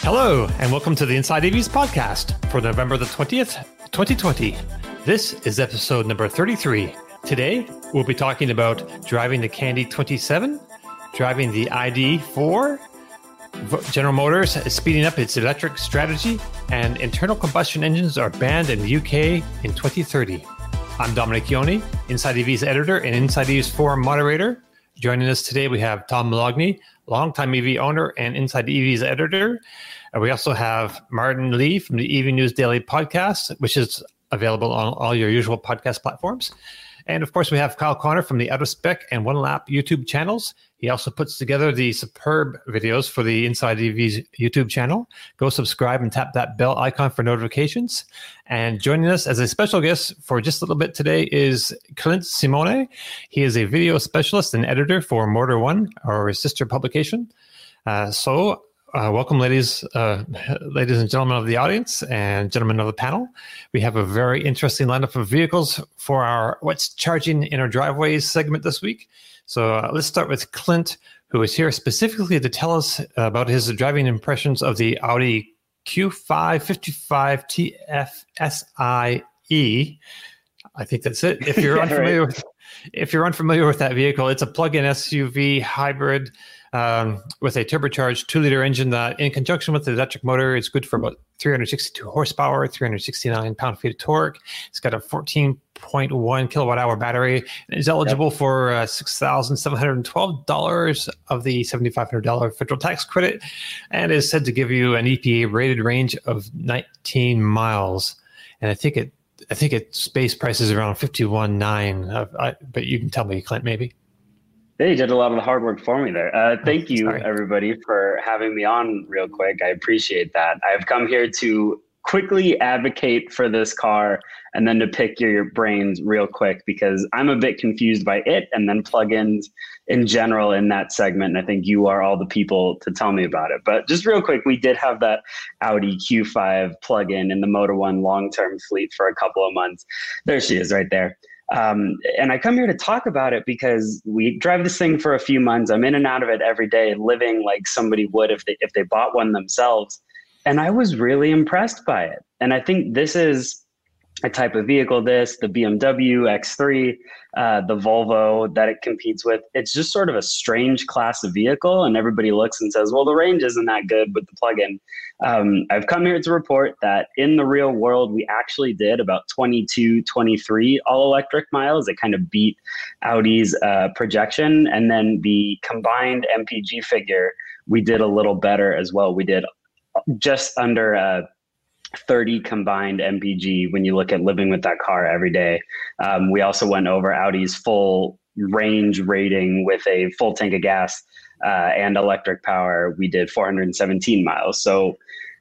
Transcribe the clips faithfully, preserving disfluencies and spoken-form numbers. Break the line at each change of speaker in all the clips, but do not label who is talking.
Hello, and welcome to the Inside E Vs podcast for November the twentieth, twenty twenty. This is episode number thirty-three. Today, we'll be talking about driving the Candy twenty-seven, driving the I D four, General Motors is speeding up its electric strategy, and internal combustion engines are banned in the U K in twenty thirty. I'm Dominic Ioni, Inside E V's editor and Inside E V's forum moderator. Joining us today, we have Tom Moloughney, longtime E V owner and Inside E V's editor. And we also have Martin Lee from the E V News Daily podcast, which is available on all your usual podcast platforms. And of course, we have Kyle Connor from the Out of Spec and One Lap YouTube channels. He also puts together the superb videos for the Inside E V's YouTube channel. Go subscribe and tap that bell icon for notifications. And joining us as a special guest for just a little bit today is Clint Simone. He is a video specialist and editor for Motor One, our sister publication. Uh, so uh, welcome, ladies, uh, ladies and gentlemen of the audience and gentlemen of the panel. We have a very interesting lineup of vehicles for our What's Charging in Our Driveways segment this week. So uh, let's start with Clint, who is here specifically to tell us about his driving impressions of the Audi Q five fifty-five T F S I E. I think that's it. If you're unfamiliar right. with, if you're unfamiliar with that vehicle, it's a plug-in S U V hybrid um, with a turbocharged two-liter engine that, in conjunction with the electric motor, is good for about three hundred sixty-two horsepower, three hundred sixty-nine pound-feet of torque. It's got a fourteen point one kilowatt hour battery and is eligible yep. for uh, six thousand seven hundred twelve dollars of the seven thousand five hundred dollars federal tax credit, and is said to give you an E P A rated range of nineteen miles. And I think it, I think its base price is around fifty-one nine. Uh, but you can tell me, Clint, maybe.
They did a lot of the hard work for me there. Uh, thank you,
Sorry.
everybody, for having me on real quick. I appreciate that. I've come here to quickly advocate for this car and then to pick your, your brains real quick, because I'm a bit confused by it and then plugins in general in that segment. And I think you are all the people to tell me about it. But just real quick, we did have that Audi Q five plug-in in the Motor One long-term fleet for a couple of months. There she is right there. Um, and I come here to talk about it because we drive this thing for a few months. I'm in and out of it every day, living like somebody would if they, if they bought one themselves. And I was really impressed by it. And I think this is a type of vehicle, this, the B M W X three, uh, the Volvo that it competes with. It's just sort of a strange class of vehicle. And everybody looks and says, well, the range isn't that good with the plug-in. Um, I've come here to report that in the real world, we actually did about twenty-two, twenty-three all-electric miles. It kind of beat Audi's uh, projection. And then the combined M P G figure, we did a little better as well. We did just under uh, thirty combined M P G when you look at living with that car every day. Um, we also went over Audi's full range rating with a full tank of gas uh, and electric power. We did four hundred seventeen miles. So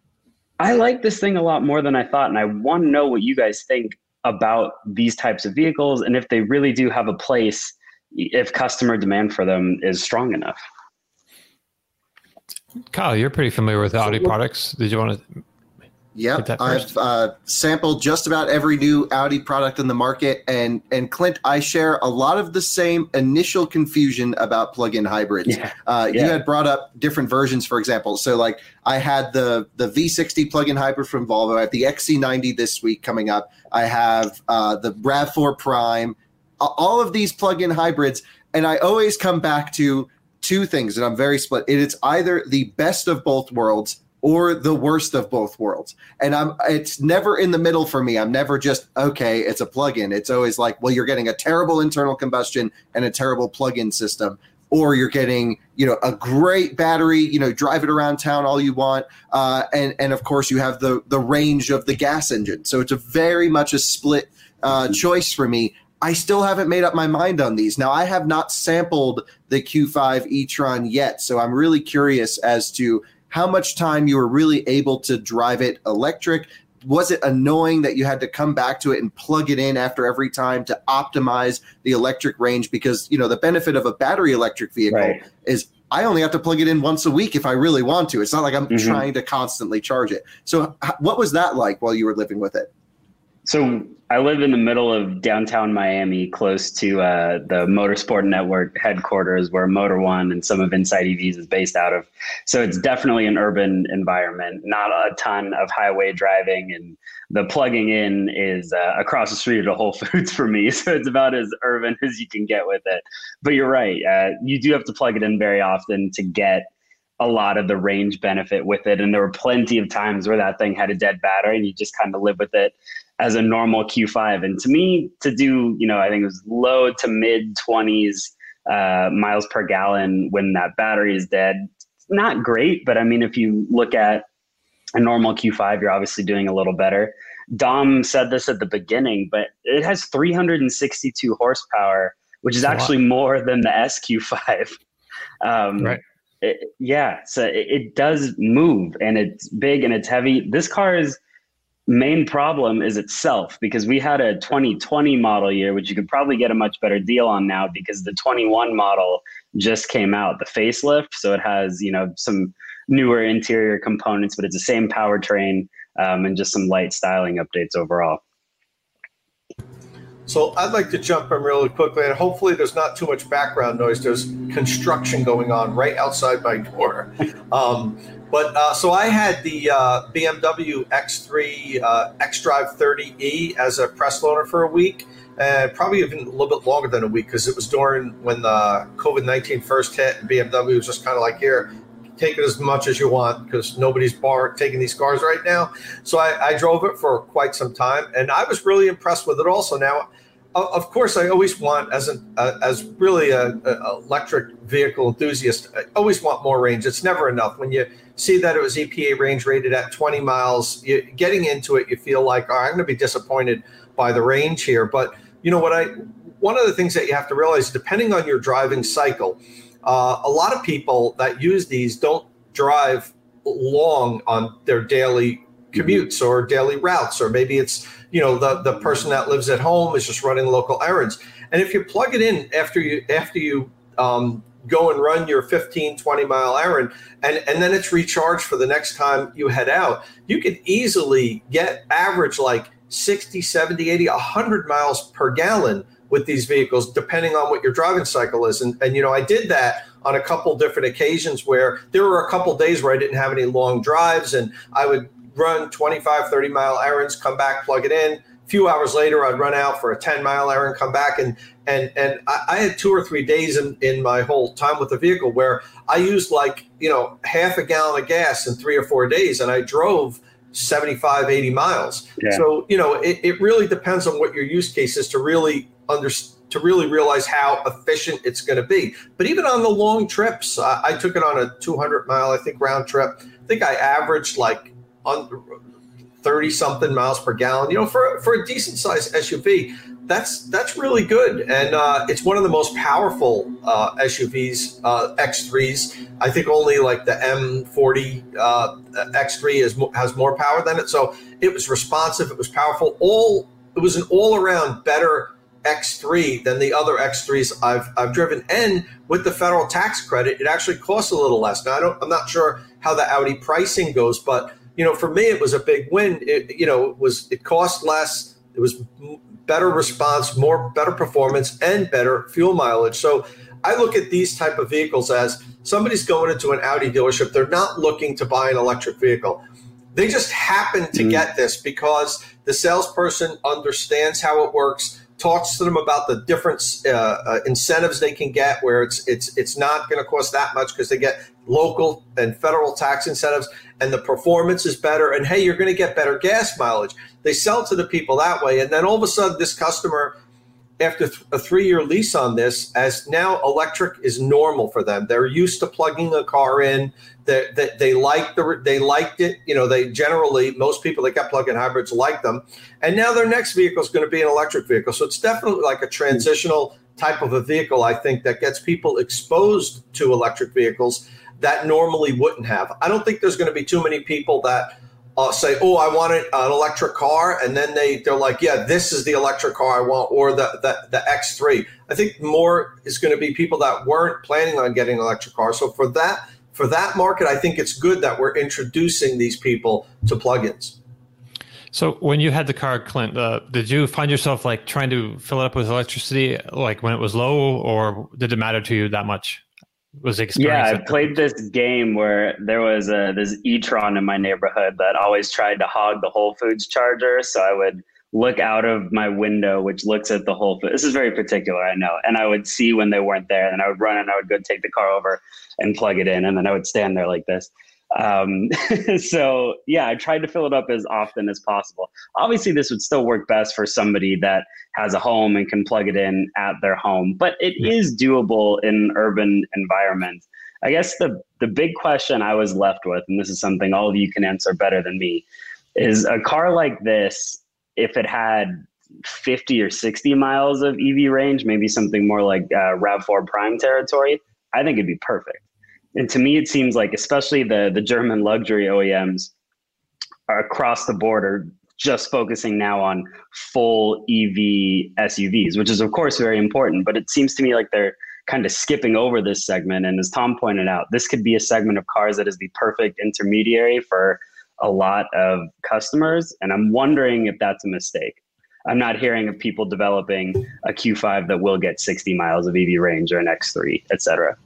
I like this thing a lot more than I thought. And I want to know what you guys think about these types of vehicles and if they really do have a place, if customer demand for them is strong enough.
Kyle, you're pretty familiar with Audi so, products. Did you want to?
Yep, I've uh, sampled just about every new Audi product in the market, and and Clint, I share a lot of the same initial confusion about plug-in hybrids. Yeah. Uh, yeah. You had brought up different versions, for example. So, like, I had the the V sixty plug-in hybrid from Volvo. I have the X C ninety this week coming up. I have uh, the RAV four Prime. All of these plug-in hybrids, and I always come back to two things, and I'm very split. It is either the best of both worlds or the worst of both worlds. And I'm it's never in the middle for me. I'm never just, okay, it's a plug-in. It's always like, well, you're getting a terrible internal combustion and a terrible plug-in system, or you're getting, you know, a great battery, you know, drive it around town all you want. Uh, and, and of course you have the, the range of the gas engine. So it's a very much a split uh, choice for me. I still haven't made up my mind on these. Now, I have not sampled the Q five e-tron yet. So I'm really curious as to how much time you were really able to drive it electric. Was it annoying that you had to come back to it and plug it in after every time to optimize the electric range? Because, you know, the benefit of a battery electric vehicle right. is I only have to plug it in once a week if I really want to. It's not like I'm mm-hmm. trying to constantly charge it. So h- what was that like while you were living with it?
So I live in the middle of downtown Miami, close to uh, the Motorsport Network headquarters where Motor One and some of Inside E Vs is based out of. So it's definitely an urban environment, not a ton of highway driving, and the plugging in is uh, across the street at Whole Foods for me. So it's about as urban as you can get with it. But you're right. Uh, you do have to plug it in very often to get a lot of the range benefit with it. And there were plenty of times where that thing had a dead battery and you just kind of live with it as a normal Q five. And to me, to do, you know, I think it was low to mid twenties uh, miles per gallon when that battery is dead, not great. But I mean, if you look at a normal Q five, you're obviously doing a little better. Dom said this at the beginning, but it has three hundred sixty-two horsepower, which is That's actually more than the S Q five. Um, right. It, yeah. So it, it does move, and it's big and it's heavy. This car's main problem is itself, because we had a twenty twenty model year, which you could probably get a much better deal on now because the twenty-one model just came out, the facelift. So it has, you know, some newer interior components, but it's the same powertrain um, and just some light styling updates overall.
So I'd like to jump in really quickly, and hopefully there's not too much background noise. There's construction going on right outside my door. Um, but uh, so I had the uh, B M W X three uh, xDrive thirty E as a press loaner for a week, and probably even a little bit longer than a week, because it was during when the COVID nineteen first hit, and B M W was just kind of like, here, take it as much as you want, because nobody's bar taking these cars right now. So I, I drove it for quite some time, and I was really impressed with it also. Now, of course, I always want, as an uh, as really a, a electric vehicle enthusiast, I always want more range. It's never enough. When you see that it was E P A range rated at twenty miles, you, getting into it, you feel like, oh, I'm going to be disappointed by the range here. But you know what? I one of the things that you have to realize, depending on your driving cycle, uh, a lot of people that use these don't drive long on their daily commutes or daily routes, or maybe it's, you know, the, the person that lives at home is just running local errands. And if you plug it in after you after you um, go and run your fifteen, twenty mile errand, and, and then it's recharged for the next time you head out, you can easily get average like sixty, seventy, eighty, one hundred miles per gallon with these vehicles, depending on what your driving cycle is. And, and you know, I did that on a couple different occasions where there were a couple days where I didn't have any long drives, and I would run twenty-five, thirty mile errands, come back, plug it in. A few hours later, I'd run out for a ten mile errand, come back. And and and I, I had two or three days in, in my whole time with the vehicle where I used like, you know, half a gallon of gas in three or four days. And I drove seventy-five, eighty miles. Yeah. So, you know, it, it really depends on what your use case is to really understand, to really realize how efficient it's going to be. But even on the long trips, I, I took it on a two hundred mile, I think, round trip. I think I averaged like on thirty something miles per gallon, you know, for, for a decent sized S U V, that's, that's really good. And uh, it's one of the most powerful uh, S U Vs, uh, X threes. I think only like the M forty uh, X three is, has more power than it. So it was responsive. It was powerful. All, it was an all around better X three than the other X threes I've, I've driven. And with the federal tax credit, it actually costs a little less. Now, I don't, I'm not sure how the Audi pricing goes, but you know, for me, it was a big win. It, you know, it was, it cost less. It was better response, more, better performance, and better fuel mileage. So I look at these type of vehicles as somebody's going into an Audi dealership. They're not looking to buy an electric vehicle. They just happen to mm. get this because the salesperson understands how it works, talks to them about the different uh, uh, incentives they can get, where it's it's it's not going to cost that much because they get local and federal tax incentives, and the performance is better. And hey, you're going to get better gas mileage. They sell to the people that way, and then all of a sudden, this customer, after th- a three-year lease on this, as now electric is normal for them. They're used to plugging a car in. That they, they, they like the they liked it. You know, they generally, most people that got plug-in hybrids like them. And now their next vehicle is going to be an electric vehicle. So it's definitely like a transitional type of a vehicle, I think, that gets people exposed to electric vehicles that normally wouldn't have. I don't think there's going to be too many people that uh, say, oh, I want an electric car. And then they, they're like, yeah, this is the electric car I want, or the, the, the X three. I think more is going to be people that weren't planning on getting an electric car. So for that, for that market, I think it's good that we're introducing these people to plugins.
So when you had the car, Clint, uh, did you find yourself like trying to fill it up with electricity, like when it was low, or did it matter to you that much? Was the experience?
Yeah, I played this game where there was a, this e-tron in my neighborhood that always tried to hog the Whole Foods charger. So I would look out of my window, which looks at the Whole Foods. This is very particular, I know. And I would see when they weren't there, and I would run and I would go take the car over and plug it in. And then I would stand there like this. Um, so yeah, I tried to fill it up as often as possible. Obviously this would still work best for somebody that has a home and can plug it in at their home, but it yeah. is doable in urban environments. I guess the, the big question I was left with, and this is something all of you can answer better than me, is a car like this, if it had fifty or sixty miles of E V range, maybe something more like uh, RAV four Prime territory, I think it'd be perfect. And to me, it seems like especially the, the German luxury O E Ms are across the board are just focusing now on full E V S U Vs, which is, of course, very important. But it seems to me like they're kind of skipping over this segment. And as Tom pointed out, this could be a segment of cars that is the perfect intermediary for a lot of customers. And I'm wondering if that's a mistake. I'm not hearing of people developing a Q five that will get sixty miles of E V range or an X three, et cetera.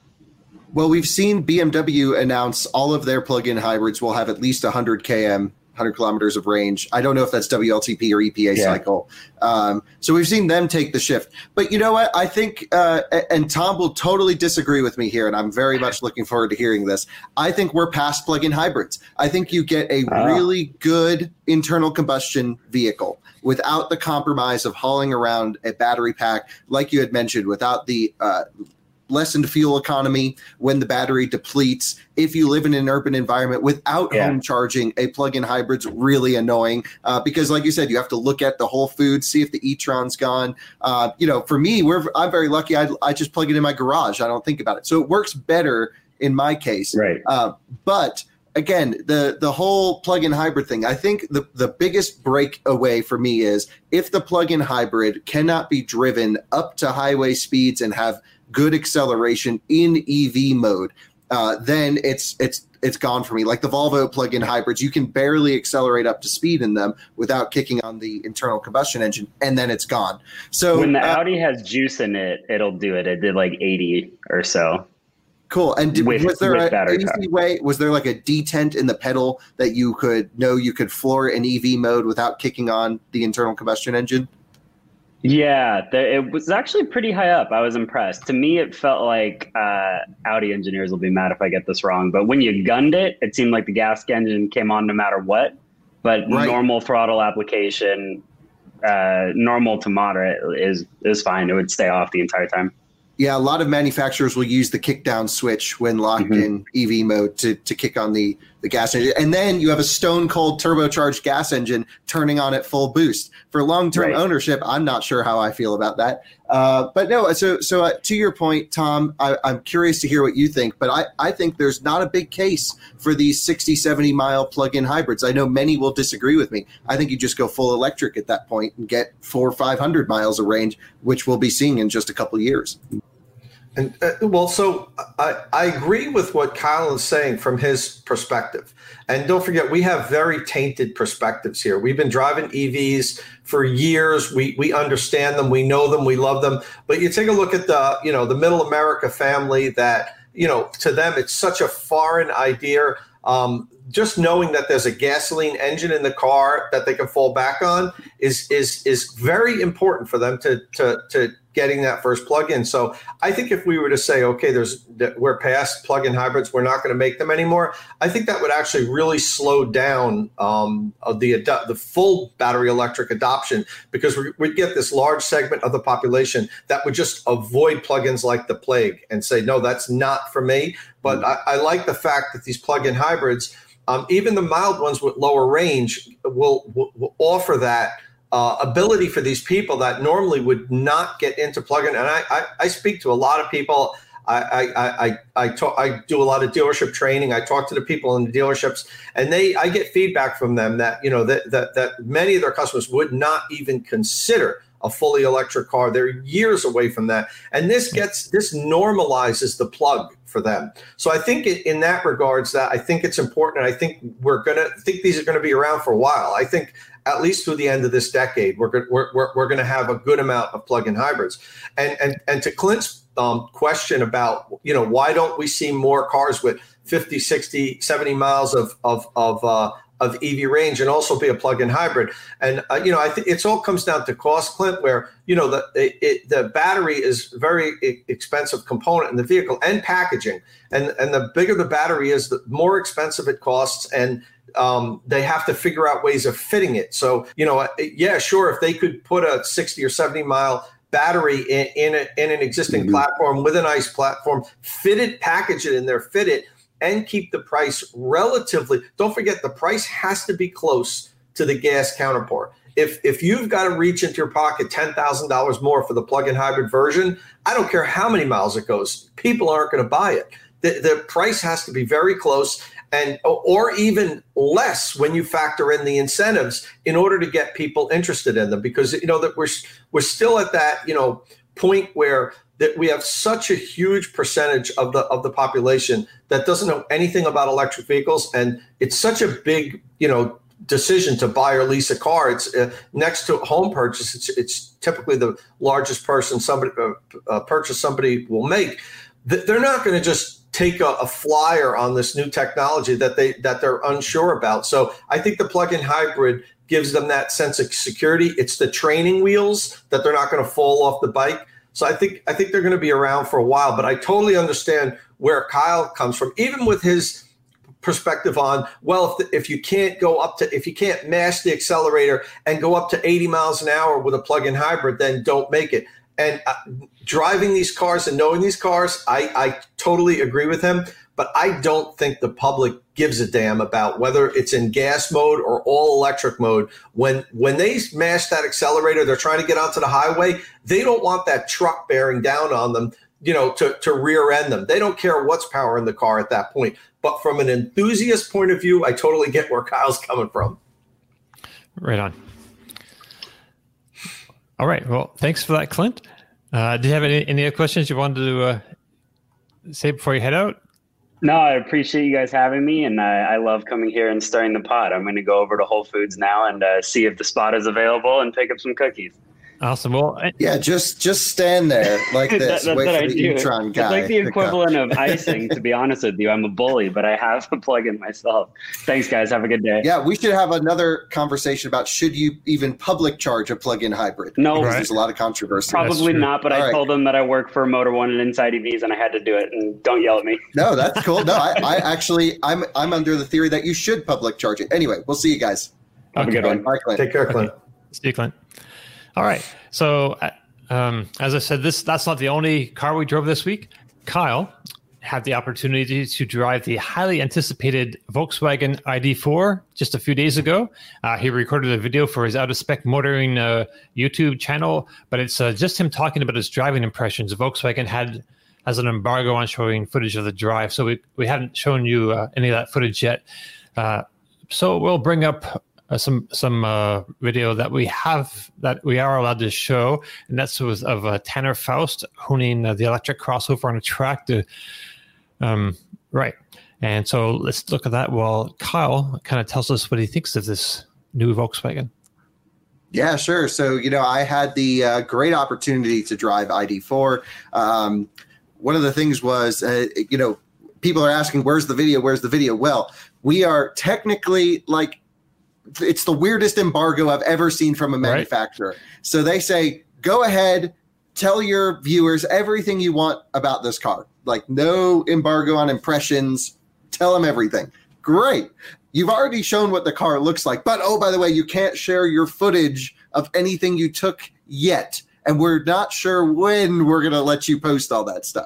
Well, we've seen B M W announce all of their plug-in hybrids will have at least one hundred kilometers, one hundred kilometers of range. I don't know if that's W L T P or E P A yeah. cycle. Um, so we've seen them take the shift. But you know what? I think, uh, and Tom will totally disagree with me here, and I'm very much looking forward to hearing this. I think we're past plug-in hybrids. I think you get a oh. really good internal combustion vehicle without the compromise of hauling around a battery pack, like you had mentioned, without the uh, lessened fuel economy when the battery depletes. If you live in an urban environment without yeah. home charging, a plug-in hybrid's really annoying uh, because, like you said, you have to look at the Whole Foods, see if the e-tron's gone. Uh, you know, for me, we're I'm very lucky. I, I just plug it in my garage. I don't think about it. So it works better in my case.
Right.
Uh, but again, the the whole plug-in hybrid thing, I think the, the biggest breakaway for me is if the plug-in hybrid cannot be driven up to highway speeds and have good acceleration in E V mode, uh, then it's it's it's gone for me. Like the Volvo plug-in hybrids, you can barely accelerate up to speed in them without kicking on the internal combustion engine, and then it's gone. So
when the
uh,
Audi has juice in it, it'll do it. It did like eighty or so.
Cool. And did,
with,
was there an easy
power.
way? Was there like a detent in the pedal that you could know you could floor in E V mode without kicking on the internal combustion engine?
Yeah, the, it was actually pretty high up. I was impressed. To me, it felt like uh, Audi engineers will be mad if I get this wrong, but when you gunned it, it seemed like the gas engine came on no matter what. But right. normal throttle application, uh, normal to moderate is is fine. It would stay off the entire time.
Yeah, a lot of manufacturers will use the kick down switch when locked mm-hmm. in E V mode to, to kick on the, the gas engine. And then you have a stone cold turbocharged gas engine turning on at full boost. For long-term right. ownership, I'm not sure how I feel about that. Uh, but no, so so uh, to your point, Tom, I, I'm curious to hear what you think. But I, I think there's not a big case for these sixty, seventy mile plug-in hybrids. I know many will disagree with me. I think you just go full electric at that point and get four or five hundred miles of range, which we'll be seeing in just a couple of years.
And uh, well, so I, I agree with what Kyle is saying from his perspective. And don't forget, we have very tainted perspectives here. We've been driving E Vs for years. We we understand them. We know them. We love them. But you take a look at the, you know, the middle America family that, you know, to them, it's such a foreign idea. Um, just knowing that there's a gasoline engine in the car that they can fall back on is is is very important for them to to to getting that first plug-in. So I think if we were to say, okay, there's we're past plug-in hybrids, we're not going to make them anymore, I think that would actually really slow down um, the the full battery electric adoption, because we, we'd get this large segment of the population that would just avoid plug-ins like the plague and say, no, that's not for me. But mm-hmm. I, I like the fact that these plug-in hybrids, um, even the mild ones with lower range, will, will, will offer that Uh, ability for these people that normally would not get into plug-in. And I, I, I speak to a lot of people. I, I, I, I, talk, I do a lot of dealership training. I talk to the people in the dealerships, and they, I get feedback from them that, you know, that, that, that many of their customers would not even consider a fully electric car. They're years away from that. And this gets, this normalizes the plug for them. So I think it, in that regards, that I think it's important. I think we're going to think these are going to be around for a while. I think at least through the end of this decade, we're going we're, we're, we're going to have a good amount of plug-in hybrids. And, and, and to Clint's um, question about, you know, why don't we see more cars with fifty, sixty, seventy miles of, of, of, uh, of E V range and also be a plug-in hybrid. And, uh, you know, I think it's all comes down to cost, Clint, where, you know, the, it, it, the battery is a very expensive component in the vehicle and packaging. And, and the bigger the battery is, the more expensive it costs. And um, they have to figure out ways of fitting it. So, you know, yeah, sure. If they could put a sixty or seventy mile battery in, in, a, in an existing mm-hmm. platform with an ICE platform, fit it, package it in there, fit it, and keep the price relatively. Don't forget, the price has to be close to the gas counterpart. If if you've got to reach into your pocket ten thousand dollars more for the plug-in hybrid version, I don't care how many miles it goes. People aren't going to buy it. The, the price has to be very close, and or even less when you factor in the incentives in order to get people interested in them. Because you know that we're we're still at that you know point where that we have such a huge percentage of the of the population that doesn't know anything about electric vehicles, and it's such a big, you know, decision to buy or lease a car. It's uh, next to home purchase. It's it's typically the largest person somebody uh, uh, purchase somebody will make. They're not going to just take a, a flyer on this new technology that they that they're unsure about. So I think the plug-in hybrid gives them that sense of security. It's the training wheels that they're not going to fall off the bike. So I think I think they're going to be around for a while, but I totally understand where Kyle comes from, even with his perspective on, well, if, the, if you can't go up to, if you can't mash the accelerator and go up to eighty miles an hour with a plug-in hybrid, then don't make it. And uh, driving these cars and knowing these cars, I, I totally agree with him, but I don't think the public gives a damn about whether it's in gas mode or all electric mode. When when they smash that accelerator, they're trying to get onto the highway. They don't want that truck bearing down on them, you know, to, to rear end them. They don't care what's powering the car at that point. But from an enthusiast point of view, I totally get where Kyle's coming from.
Right on. All right. Well, thanks for that, Clint. Uh, do you have any, any other questions you wanted to uh, say before you head out?
No, I appreciate you guys having me, and I, I love coming here and stirring the pot. I'm going to go over to Whole Foods now and uh, see if the spot is available and pick up some cookies.
Awesome. Well, I-
yeah, just just stand there like this.
that,
wait
that's
for
what
the
I do.
e-tron guy.
It's like the equivalent of icing, to be honest with you. I'm a bully, but I have a plug-in myself. Thanks, guys. Have a good day.
Yeah, we should have another conversation about should you even public charge a plug-in hybrid?
No,
because
right.
there's a lot of controversy.
Probably not, but
All
I
right.
told them that I work for Motor One and Inside E Vs, and I had to do it. And don't yell at me.
No, that's cool. No, I, I actually, I'm I'm under the theory that you should public charge it. Anyway, we'll see you guys.
Have
Okay.
a good one.
Bye, Clint.
Take care, Clint.
Okay. See you, Clint. All right. So, um, as I said, this that's not the only car we drove this week. Kyle had the opportunity to drive the highly anticipated Volkswagen I D four just a few days ago. Uh, he recorded a video for his Out of Spec Motoring uh, YouTube channel, but it's uh, just him talking about his driving impressions. Volkswagen had has an embargo on showing footage of the drive, so we, we haven't shown you uh, any of that footage yet. Uh, so we'll bring up uh, some some uh, video that we have that we are allowed to show, and that's with, of uh, Tanner Faust honing uh, the electric crossover on a track to um, right. And so let's look at that while Kyle kind of tells us what he thinks of this new Volkswagen.
Yeah, sure. So, you know, I had the uh, great opportunity to drive I D four. Um, one of the things was, uh, you know, people are asking, where's the video? Where's the video? Well, we are technically like, it's the weirdest embargo I've ever seen from a manufacturer. Right. So they say, go ahead, tell your viewers everything you want about this car. Like no embargo on impressions. Tell them everything. Great. You've already shown what the car looks like. But, oh, by the way, you can't share your footage of anything you took yet. And we're not sure when we're going to let you post all that stuff.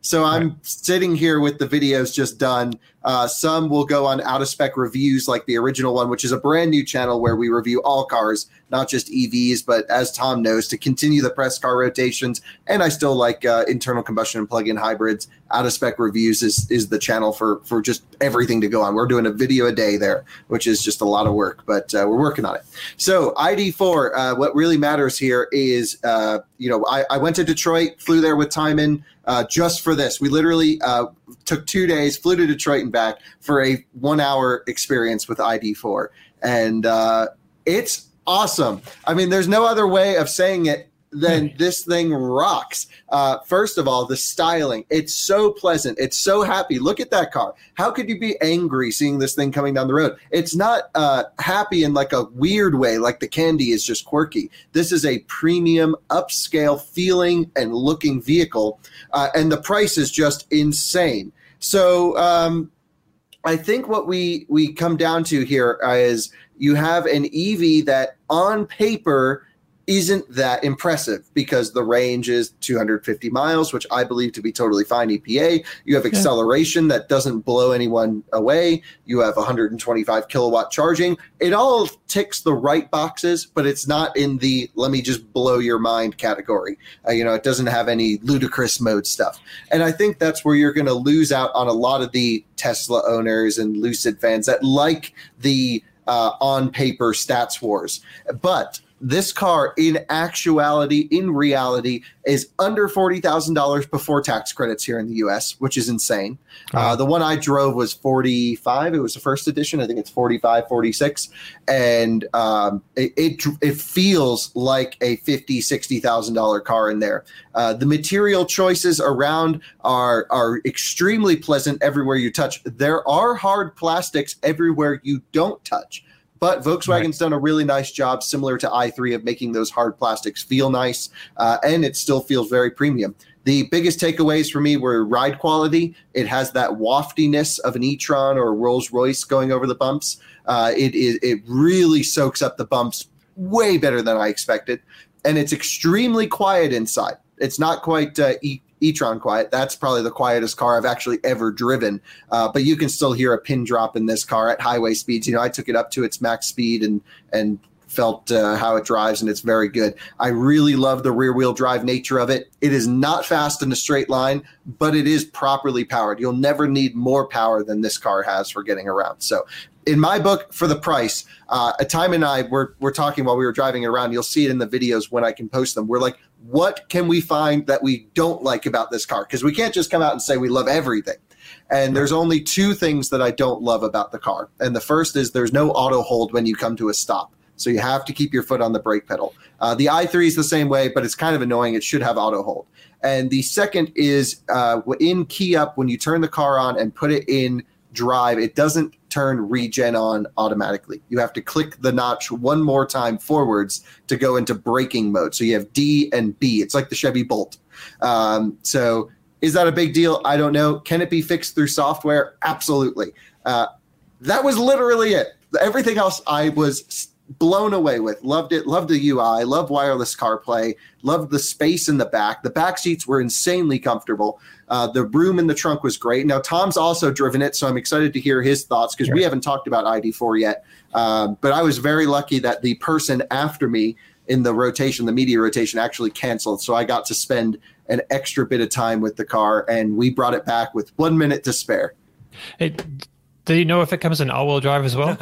So I'm
right.
sitting here with the videos just done. Uh, some will go on out of spec reviews like the original one, which is a brand new channel where we review all cars, not just E Vs, but as Tom knows, to continue the press car rotations. And I still like uh, internal combustion and plug-in hybrids. Out of spec reviews is, is the channel for, for just everything to go on. We're doing a video a day there, which is just a lot of work, but uh, we're working on it. So I D four, uh, what really matters here is, uh, you know, I, I went to Detroit, flew there with Timon uh, just for this. We literally uh, took two days, flew to Detroit and back for a one-hour experience with I D four. And uh, it's awesome. I mean, there's no other way of saying it than this thing rocks. Uh, first of all, the styling. It's so pleasant. It's so happy. Look at that car. How could you be angry seeing this thing coming down the road? It's not uh, happy in like a weird way, like the Candy is just quirky. This is a premium, upscale feeling and looking vehicle, uh, and the price is just insane. So um, I think what we, we come down to here is you have an E V that on paper isn't that impressive because the range is two hundred fifty miles, which I believe to be totally fine E P A. You have acceleration that doesn't blow anyone away. You have one hundred twenty-five kilowatt charging. It all ticks the right boxes, but it's not in the let me just blow your mind category. Uh, you know, it doesn't have any ludicrous mode stuff. And I think that's where you're going to lose out on a lot of the Tesla owners and Lucid fans that like the uh, on paper stats wars. But this car, in actuality, in reality, is under forty thousand dollars before tax credits here in the U S, which is insane. Uh, the one I drove was forty-five. It was the first edition. I think it's forty-five, forty-six. And um, it, it it feels like a fifty thousand dollars, sixty thousand dollars car in there. Uh, the material choices around are, are extremely pleasant everywhere you touch. There are hard plastics everywhere you don't touch. But Volkswagen's right. done a really nice job, similar to i three, of making those hard plastics feel nice, uh, and it still feels very premium. The biggest takeaways for me were ride quality. It has that waftiness of an e-tron or a Rolls-Royce going over the bumps. Uh, it, it, it really soaks up the bumps way better than I expected, and it's extremely quiet inside. It's not quite uh, e- e-tron quiet. That's probably the quietest car I've actually ever driven. Uh, but you can still hear a pin drop in this car at highway speeds. You know, I took it up to its max speed and and felt uh, how it drives, and it's very good. I really love the rear-wheel drive nature of it. It is not fast in a straight line, but it is properly powered. You'll never need more power than this car has for getting around. So in my book, for the price, uh, Time and I were, were talking while we were driving around. You'll see it in the videos when I can post them. We're like, what can we find that we don't like about this car? Because we can't just come out and say we love everything. And there's only two things that I don't love about the car. And the first is there's no auto hold when you come to a stop. So you have to keep your foot on the brake pedal. Uh, the i three is the same way, but it's kind of annoying. It should have auto hold. And the second is uh, in key up, when you turn the car on and put it in drive, it doesn't turn regen on automatically. You have to click the notch one more time forwards to go into braking mode. So you have D and B. It's like the Chevy Bolt. Um, so is that a big deal? I don't know. Can it be fixed through software? Absolutely. Uh, that was literally it. Everything else I was blown away with. Loved it. Loved the U I. Loved wireless CarPlay. Loved the space in the back. The back seats were insanely comfortable. Uh, the room in the trunk was great. Now, Tom's also driven it, so I'm excited to hear his thoughts because sure. we haven't talked about I D four yet. Um, but I was very lucky that the person after me in the rotation, the media rotation, actually canceled. So I got to spend an extra bit of time with the car, and we brought it back with one minute to spare.
Hey, do you know if it comes in all-wheel drive as well?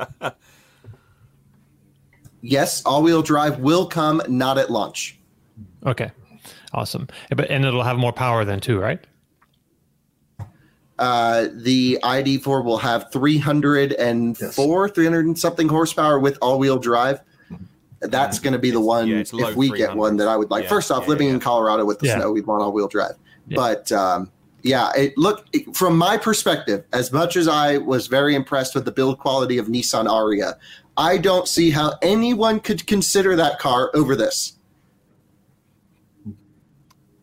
Yes, all-wheel drive will come, not at launch.
Okay, awesome. But and it'll have more power then too, right?
Uh, the I D four will have three hundred four, yes. three hundred and something horsepower with all-wheel drive. That's going to be the one, yeah, if we get one, that I would like. Yeah, First off, yeah, living yeah. in Colorado with the yeah. snow, we'd want all-wheel drive. Yeah. But um, yeah, it look it, from my perspective, as much as I was very impressed with the build quality of Nissan Aria, I don't see how anyone could consider that car over this.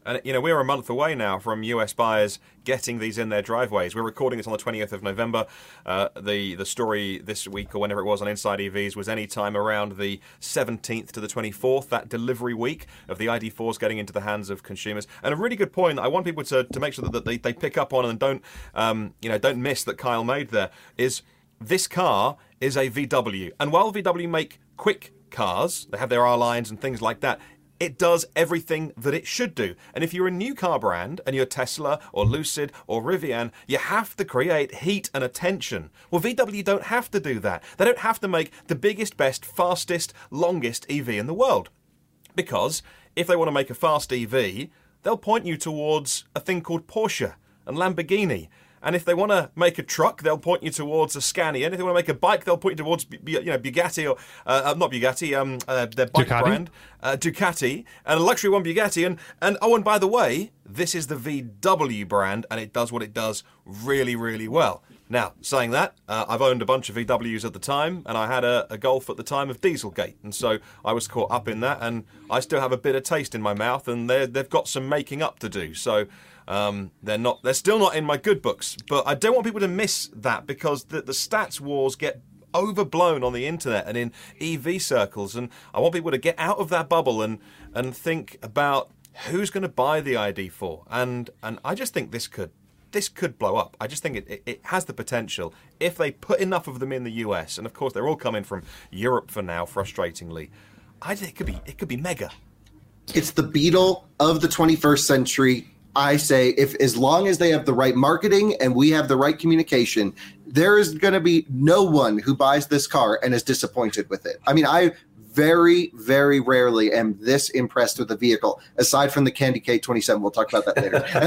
And, you know, we're a month away now from U S buyers getting these in their driveways. We're recording this on the twentieth of November. Uh, the, the story this week, or whenever it was on Inside E Vs, was any time around the seventeenth to the twenty-fourth, that delivery week of the I D fours getting into the hands of consumers. And a really good point that I want people to, to make sure that they, they pick up on and don't, um, you know, don't miss that Kyle made there is this car is a V W. And while V W make quick cars, they have their R lines and things like that, it does everything that it should do. And if you're a new car brand and you're Tesla or Lucid or Rivian, you have to create heat and attention. Well, V W don't have to do that. They don't have to make the biggest, best, fastest, longest E V in the world. Because if they want to make a fast E V, they'll point you towards a thing called Porsche and Lamborghini. And if they want to make a truck, they'll point you towards a Scania. And if they want to make a bike, they'll point you towards, you know, Bugatti or uh, not Bugatti, um, uh, their bike
Ducati.
brand, uh, Ducati, and a luxury one, Bugatti. And and oh, and by the way, this is the V W brand, and it does what it does really, really well. Now, saying that, uh, I've owned a bunch of V Ws at the time, and I had a, a Golf at the time of Dieselgate, and so I was caught up in that, and I still have a bitter taste in my mouth, and they've got some making up to do. So. Um, they're not. They're still not in my good books, but I don't want people to miss that because the, the stats wars get overblown on the internet and in E V circles, and I want people to get out of that bubble and and think about who's going to buy the I D four, and and I just think this could this could blow up. I just think it, it, it has the potential if they put enough of them in the U S, and of course they're all coming from Europe for now, frustratingly. I think it could be it could be mega.
It's the Beetle of the twenty-first century. I say if as long as they have the right marketing and we have the right communication, there is going to be no one who buys this car and is disappointed with it. I mean, I very, very rarely am this impressed with a vehicle, aside from the Candy K twenty-seven. We'll talk about that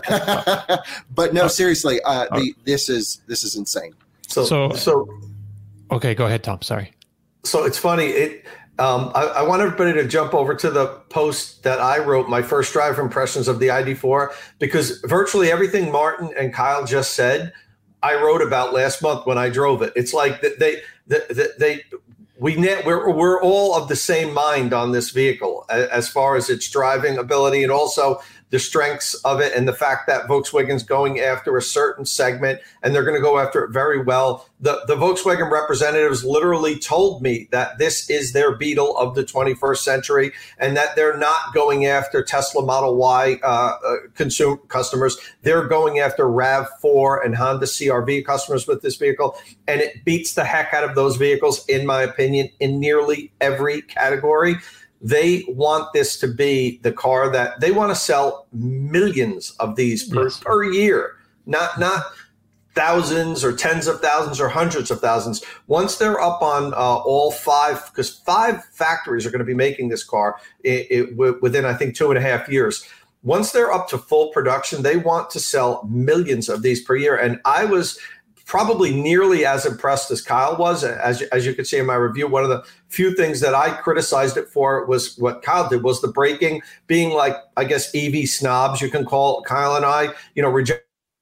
later. But no, seriously, uh, the, this is this is insane.
So,
So-
so,
Okay, go ahead, Tom. Sorry.
so it's funny. It. Um, I, I want everybody to jump over to the post that I wrote, my first driver impressions of the I D four, because virtually everything Martin and Kyle just said, I wrote about last month when I drove it. It's like they, they, they, they we we're we're all of the same mind on this vehicle as far as its driving ability and also the strengths of it and the fact that Volkswagen's going after a certain segment and they're going to go after it very well. The, the Volkswagen representatives literally told me that this is their Beetle of the twenty-first century and that they're not going after Tesla Model Y uh, uh, consumer customers. They're going after RAV four and Honda C R V customers with this vehicle. And it beats the heck out of those vehicles, in my opinion, in nearly every category. They want this to be the car that they want to sell millions of these per, yes. per year, not not thousands or tens of thousands or hundreds of thousands. Once they're up on uh, all five, because five factories are going to be making this car it, it, within, I think, two and a half years. Once they're up to full production, they want to sell millions of these per year. And I was probably nearly as impressed as Kyle was. As, as you could see in my review, one of the few things that I criticized it for was what Kyle did, was the braking, being like, I guess, E V snobs, you can call Kyle and I, you know, regenerative.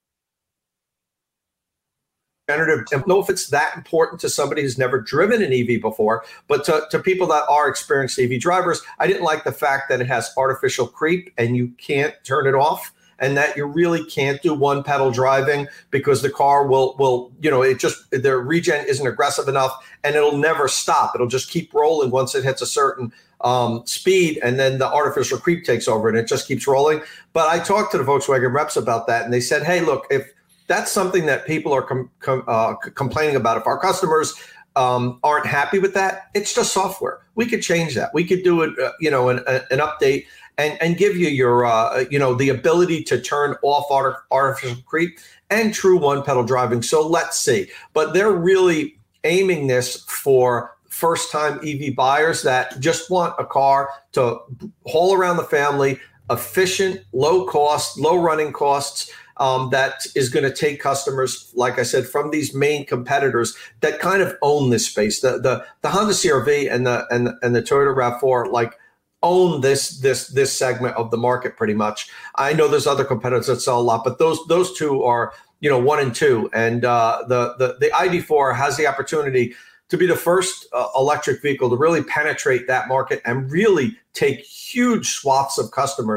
I don't know if it's that important to somebody who's never driven an E V before, but to, to people that are experienced E V drivers, I didn't like the fact that it has artificial creep and you can't turn it off. And that you really can't do one pedal driving because the car will, will, you know, it just, the regen isn't aggressive enough and it'll never stop. It'll just keep rolling once it hits a certain um, speed and then the artificial creep takes over and it just keeps rolling. But I talked to the Volkswagen reps about that and they said, hey, look, if that's something that people are com- com- uh, complaining about, if our customers um, aren't happy with that, it's just software. We could change that. We could do it, uh, you know, an, an update. And, and give you your, uh, you know, the ability to turn off art- artificial creep and true one-pedal driving. So let's see. But they're really aiming this for first-time E V buyers that just want a car to haul around the family, efficient, low cost, low running costs, um, that is going to take customers, like I said, from these main competitors that kind of own this space. The the, the Honda C R V and the and and the Toyota RAV four, like, own this this this segment of the market pretty much. I know there's other competitors that sell a lot, but those those two are, you know, one and two. And uh, the the the I D four has the opportunity to be the first uh, electric vehicle to really penetrate that market and really take huge swaths of customers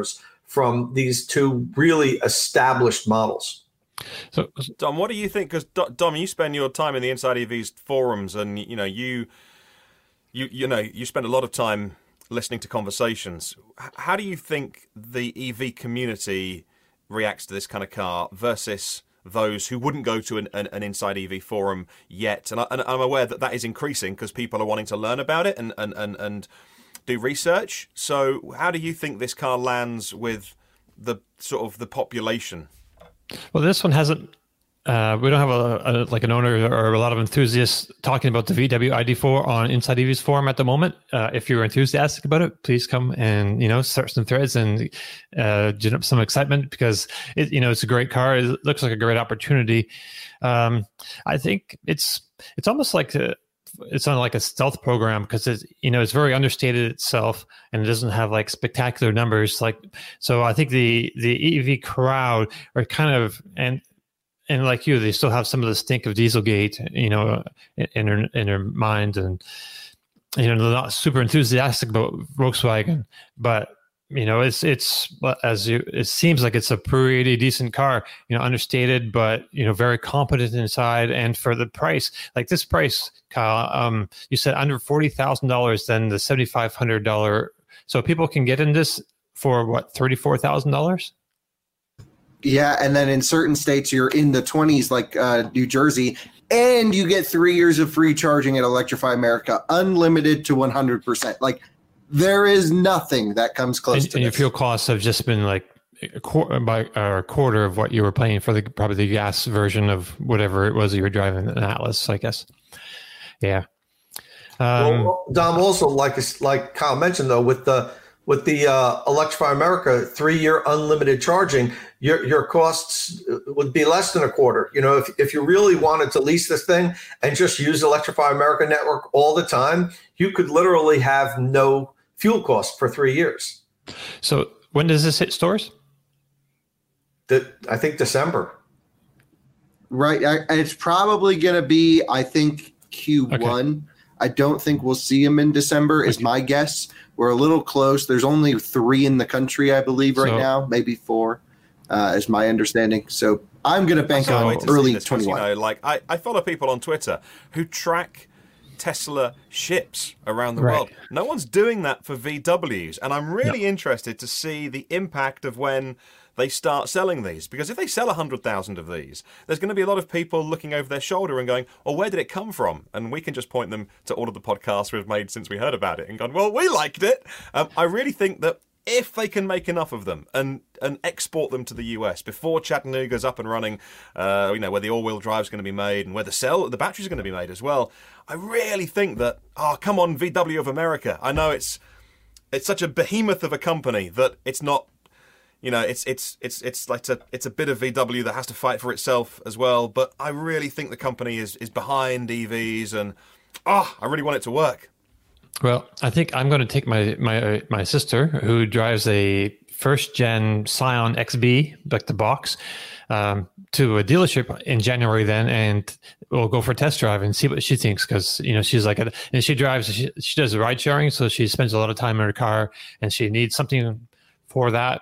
from these two really established models.
So, Dom, what do you think? Because Dom, you spend your time in the Inside E Vs forums, and you know you, you, you know, you spend a lot of time listening to conversations. How do you think the E V community reacts to this kind of car versus those who wouldn't go to an, an, an Inside E V forum yet? And, I, and I'm aware that that is increasing because people are wanting to learn about it and, and, and, and do research. So how do you think this car lands with the sort of the population?
Well, this one hasn't. Uh, we don't have a, a like an owner or a lot of enthusiasts talking about the V W I D four on Inside E V's forum at the moment. Uh, if you're enthusiastic about it, please come and you know start some threads and uh, gin up some excitement because it you know it's a great car. It looks like a great opportunity. Um, I think it's it's almost like a, it's on like a stealth program because it's you know it's very understated itself and it doesn't have like spectacular numbers. Like so, I think the the E V crowd are kind of and. And like you, they still have some of the stink of Dieselgate, you know, in, in their in their mind, and you know they're not super enthusiastic about Volkswagen. But you know, it's it's as you, it seems like it's a pretty decent car, you know, understated, but you know, very competent inside. And for the price, like this price, Kyle, um, you said under forty thousand dollars, then the seventy five hundred dollar. So people can get in this for what thirty four thousand dollars.
Yeah, and then in certain states, you're in the twenties, like uh, New Jersey, and you get three years of free charging at Electrify America, unlimited to one hundred percent. Like, there is nothing that comes close
and,
to
and
this.
your fuel costs have just been like a quarter, by, or a quarter of what you were paying for the probably the gas version of whatever it was you were driving, an Atlas, I guess. Yeah. Um,
well, Dom, also, like like Kyle mentioned, though, with the with the uh, Electrify America three-year unlimited charging, your your costs would be less than a quarter. You know, if if you really wanted to lease this thing and just use Electrify America network all the time, you could literally have no fuel cost for three years.
So when does this hit stores?
The, I think December.
Right. I, it's probably going to be, I think, Q one. Okay. I don't think we'll see them in December is okay. my guess. We're a little close. There's only three in the country, I believe, right so, now, maybe four, uh, is my understanding. So I'm going to bank
so
on early twenty-one.
You know, like I, I follow people on Twitter who track Tesla ships around the right. world. No one's doing that for V Ws, and I'm really no. interested to see the impact of when they start selling these, because if they sell one hundred thousand of these, there's going to be a lot of people looking over their shoulder and going, well, where did it come from? And we can just point them to all of the podcasts we've made since we heard about it and gone, well, we liked it. Um, I really think that if they can make enough of them and, and export them to the U S before Chattanooga's up and running, uh, you know, where the all-wheel drive is going to be made and where the cell, the batteries are going to be made as well, I really think that, oh, come on, V W of America. I know it's it's such a behemoth of a company that it's not, you know, it's it's it's it's like a it's a bit of V W that has to fight for itself as well. But I really think the company is is behind E Vs, and oh, I really want it to work.
Well, I think I'm going to take my my uh, my sister, who drives a first gen Scion X B, like the box, um, to a dealership in January then, and we'll go for a test drive and see what she thinks, because you know she's like a, and she drives she, she does ride sharing, so she spends a lot of time in her car, and she needs something for that.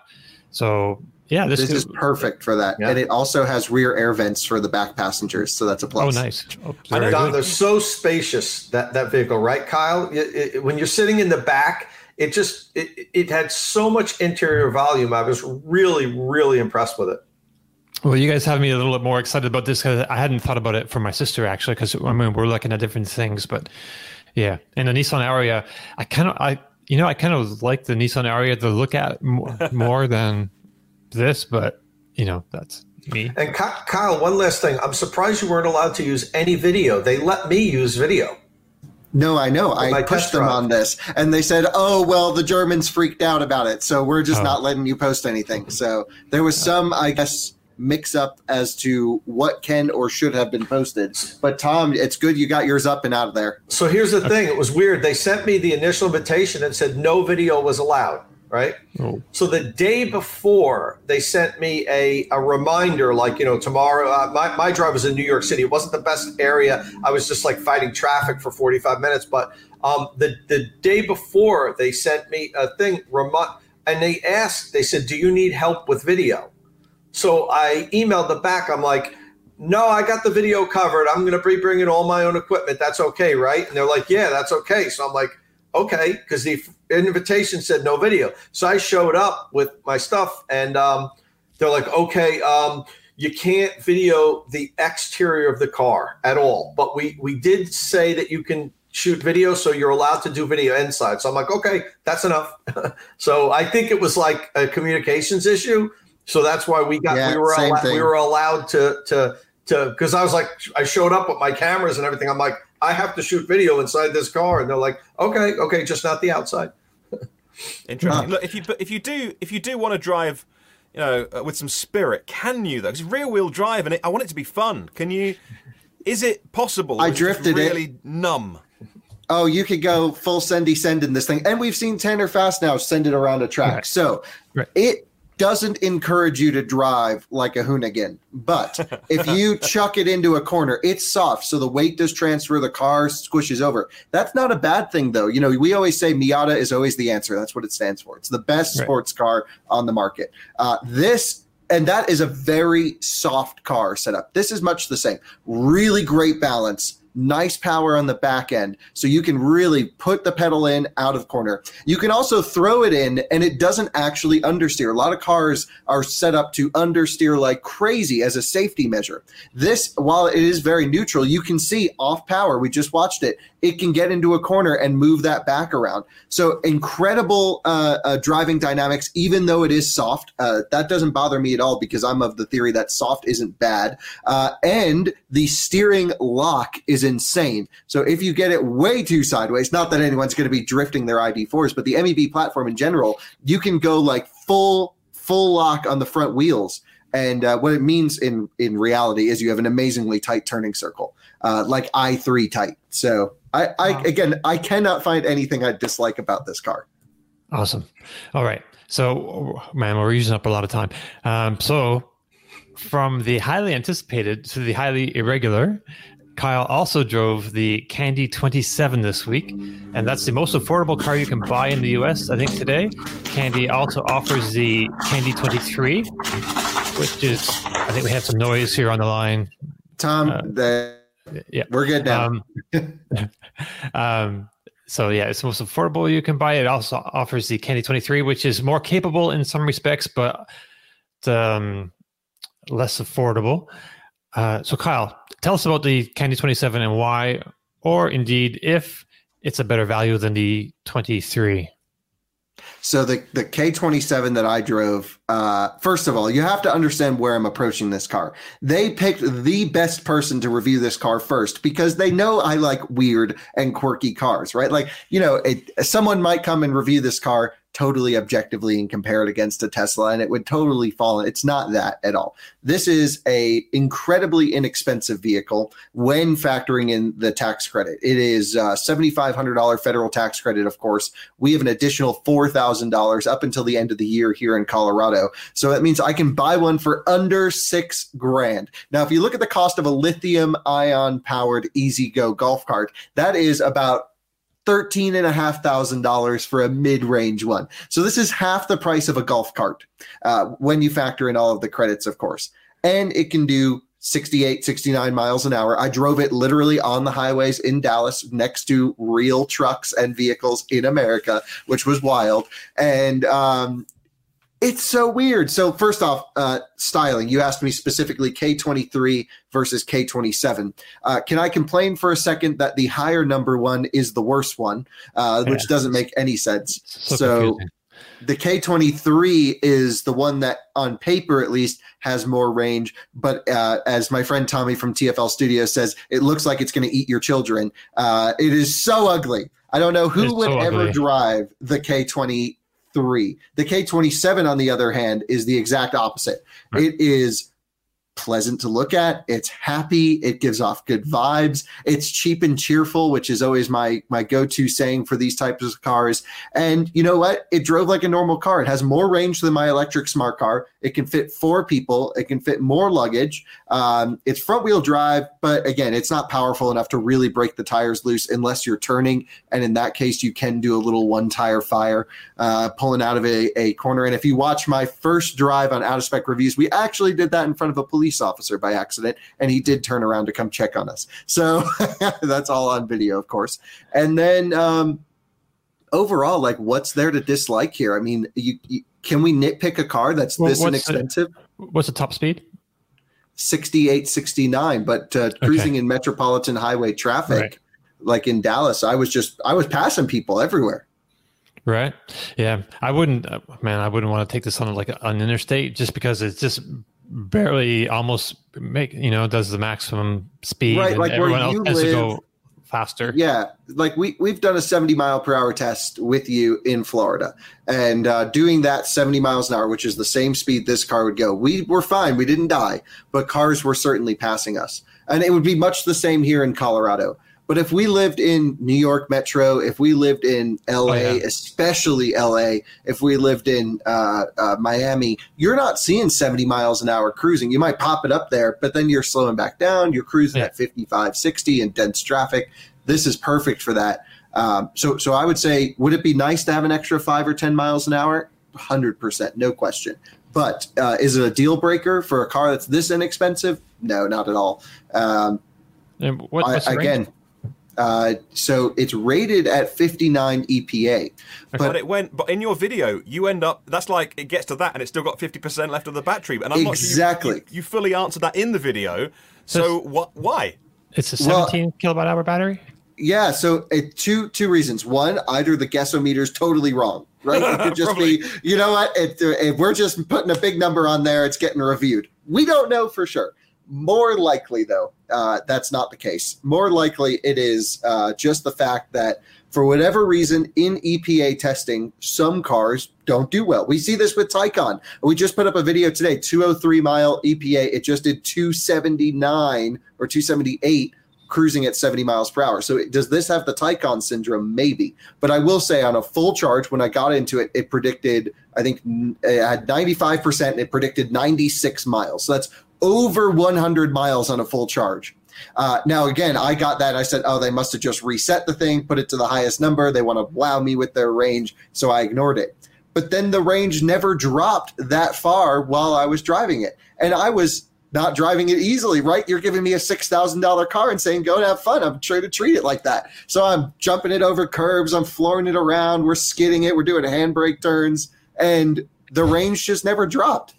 So yeah, this,
this is perfect for that, yeah. And it also has rear air vents for the back passengers, so that's a plus.
Oh, nice! Oh,
I know they're so spacious, that that vehicle, right, Kyle? It, it, when you're sitting in the back, it just it, it had so much interior volume. I was really really impressed with it.
Well, you guys have me a little bit more excited about this because I hadn't thought about it for my sister actually, because I mean we're looking at different things, but yeah, in the Nissan Ariya, I kind of I. You know, I kind of like the Nissan Ariya to look at more, more than this, but, you know, that's me.
And Kyle, one last thing. I'm surprised you weren't allowed to use any video. They let me use video.
No, I know. I pushed them on this, and they said, oh, well, the Germans freaked out about it, so we're just oh. not letting you post anything. So there was some, I guess, mix up as to what can or should have been posted. But Tom, it's good you got yours up and out of there.
So here's the thing. It was weird. They sent me the initial invitation and said no video was allowed, right? Oh. So the day before, they sent me a, a reminder, like, you know, tomorrow, uh, my, my drive was in New York City. It wasn't the best area. I was just like fighting traffic for forty-five minutes. But um, the, the day before, they sent me a thing, remi- and they asked, they said, do you need help with video? So I emailed them back. I'm like, no, I got the video covered. I'm going to be bringing all my own equipment. That's okay, right? And they're like, yeah, that's okay. So I'm like, okay, because the invitation said no video. So I showed up with my stuff, and um, they're like, okay, um, you can't video the exterior of the car at all. But we, we did say that you can shoot video, so you're allowed to do video inside. So I'm like, okay, that's enough. So I think it was like a communications issue. So that's why we got
yeah,
we were al-
thing.
we were allowed to to to because I was like, I showed up with my cameras and everything. I'm like, I have to shoot video inside this car, and they're like, okay, okay, just not the outside.
Interesting. Look, if you if you do if you do want to drive, you know, uh, with some spirit, can you though? Because rear wheel drive, and it, I want it to be fun. Can you? Is it possible?
I drifted
really
it.
numb.
Oh, you could go full sendy send in this thing, and we've seen Tanner Fast now send it around a track.
Right.
So
right.
it doesn't encourage you to drive like a Hoonigan, but if you chuck it into a corner, it's soft, so the weight does transfer, the car squishes over. That's not a bad thing, though. You know, we always say Miata is always the answer. That's what it stands for. It's the best
right.
sports car on the market. Uh, this, and that is a very soft car setup. This is much the same. Really great balance. Nice power on the back end, so you can really put the pedal in out of corner. You can also throw it in, and it doesn't actually understeer. A lot of cars are set up to understeer like crazy as a safety measure. This, while it is very neutral, you can see off power. We just watched it. It can get into a corner and move that back around. So incredible uh, uh, driving dynamics, even though it is soft. Uh, that doesn't bother me at all because I'm of the theory that soft isn't bad. Uh, and the steering lock is insane. So if you get it way too sideways, not that anyone's going to be drifting their I D fours, but the M E B platform in general, you can go like full full lock on the front wheels. And uh, what it means in, in reality is you have an amazingly tight turning circle, uh, like I three tight. So I, I wow. again, I cannot find anything I dislike about this car.
Awesome. All right. So, man, we're using up a lot of time. Um, so from the highly anticipated to the highly irregular, Kyle also drove the Candy twenty-seven this week, and that's the most affordable car you can buy in the U S, I think, today. Candy also offers the Candy twenty-three, which is, I think we have some noise here on the line.
Tom,
uh,
the,
yeah,
we're good now.
Um, um, so, yeah, it's the most affordable you can buy. It also offers the Candy twenty-three, which is more capable in some respects, but um, less affordable. Uh, so, Kyle, tell us about the Candy twenty-seven and why, or indeed if it's a better value than the twenty-three.
So the, the K twenty-seven that I drove, uh, first of all, you have to understand where I'm approaching this car. They picked the best person to review this car first because they know I like weird and quirky cars, right? Like, you know, it, someone might come and review this car totally objectively and compare it against a Tesla, and it would totally fall in. It's not that at all. This is a incredibly inexpensive vehicle when factoring in the tax credit. It is uh, seven thousand five hundred dollars federal tax credit, of course. We have an additional four thousand dollars up until the end of the year here in Colorado. So that means I can buy one for under six grand. Now, if you look at the cost of a lithium ion powered E-Z-Go golf cart, that is about thirteen and a half thousand dollars for a mid-range one. So this is half the price of a golf cart uh, when you factor in all of the credits, of course. And it can do sixty-eight, sixty-nine miles an hour. I drove it literally on the highways in Dallas next to real trucks and vehicles in America, which was wild. And um, it's so weird. So first off, uh, styling. You asked me specifically K twenty-three versus K twenty-seven. Uh, can I complain for a second that the higher number one is the worst one, uh, which yeah. doesn't make any sense. So, so the K twenty-three is the one that on paper at least has more range. But uh, as my friend Tommy from T F L Studios says, it looks like it's going to eat your children. Uh, it is so ugly. I don't know who
it's
would
so
ever
ugly.
drive the K twenty-three. The K twenty-seven, on the other hand, is the exact opposite. Right. It is pleasant to look at. It's happy. It gives off good vibes. It's cheap and cheerful, which is always my my go-to saying for these types of cars. And you know what? It drove like a normal car. It has more range than my electric smart car. It can fit four people. It can fit more luggage. Um, it's front-wheel drive, but again, it's not powerful enough to really break the tires loose unless you're turning. And in that case, you can do a little one-tire fire, uh, pulling out of a, a corner. And if you watch my first drive on Out of Spec Reviews, we actually did that in front of a police officer by accident, and he did turn around to come check on us. So that's all on video, of course. And then um, overall, like, what's there to dislike here? I mean, you, you, can we nitpick a car that's well, this inexpensive?
The, what's the top speed?
sixty-eight, sixty-nine, but uh, cruising okay. in metropolitan highway traffic, right. like in Dallas, I was just, I was passing people everywhere.
Right. Yeah. I wouldn't, uh, man, I wouldn't want to take this on like an interstate just because it's just barely almost make, you know, does the maximum speed.
Right.
And
like
everyone
where you
else has
live,
to go faster.
Yeah. Like we, we've done a seventy mile per hour test with you in Florida, and uh, doing that seventy miles an hour, which is the same speed this car would go. We were fine. We didn't die, but cars were certainly passing us. And it would be much the same here in Colorado. But if we lived in New York Metro, if we lived in L A, oh, yeah. especially L A, if we lived in uh, uh, Miami, you're not seeing seventy miles an hour cruising. You might pop it up there, but then you're slowing back down. You're cruising yeah. at fifty-five, sixty in dense traffic. This is perfect for that. Um, so, so I would say, would it be nice to have an extra five or ten miles an hour? one hundred percent, no question. But uh, is it a deal breaker for a car that's this inexpensive? No, not at all. Um,
and what, what's
I, again. Uh, so it's rated at fifty-nine E P A.
But, but it went. But in your video, you end up. That's like it gets to that, and it's still got fifty percent left of the battery. And I'm
exactly.
not sure you, you, you fully answered that in the video. So what? Why?
It's a seventeen well, kilowatt hour battery.
Yeah. So it, two two reasons. One, either the guessometer is totally wrong. Right? It could just be. You know what? If, if we're just putting a big number on there, it's getting reviewed. We don't know for sure. More likely, though, uh, that's not the case. More likely, it is uh, just the fact that for whatever reason in E P A testing, some cars don't do well. We see this with Taycan. We just put up a video today, two oh three mile E P A. It just did two seventy-nine or two seventy-eight cruising at seventy miles per hour. So it, does this have the Taycan syndrome? Maybe. But I will say on a full charge, when I got into it, it predicted, I think it had ninety-five percent and it predicted ninety-six miles. So that's over one hundred miles on a full charge. Uh, now, again, I got that. I said, oh, they must have just reset the thing, put it to the highest number. They want to wow me with their range. So I ignored it. But then the range never dropped that far while I was driving it. And I was not driving it easily, right? You're giving me a six thousand dollars car and saying, go and have fun. I'm trying to treat it like that. So I'm jumping it over curbs. I'm flooring it around. We're skidding it. We're doing handbrake turns. And the range just never dropped.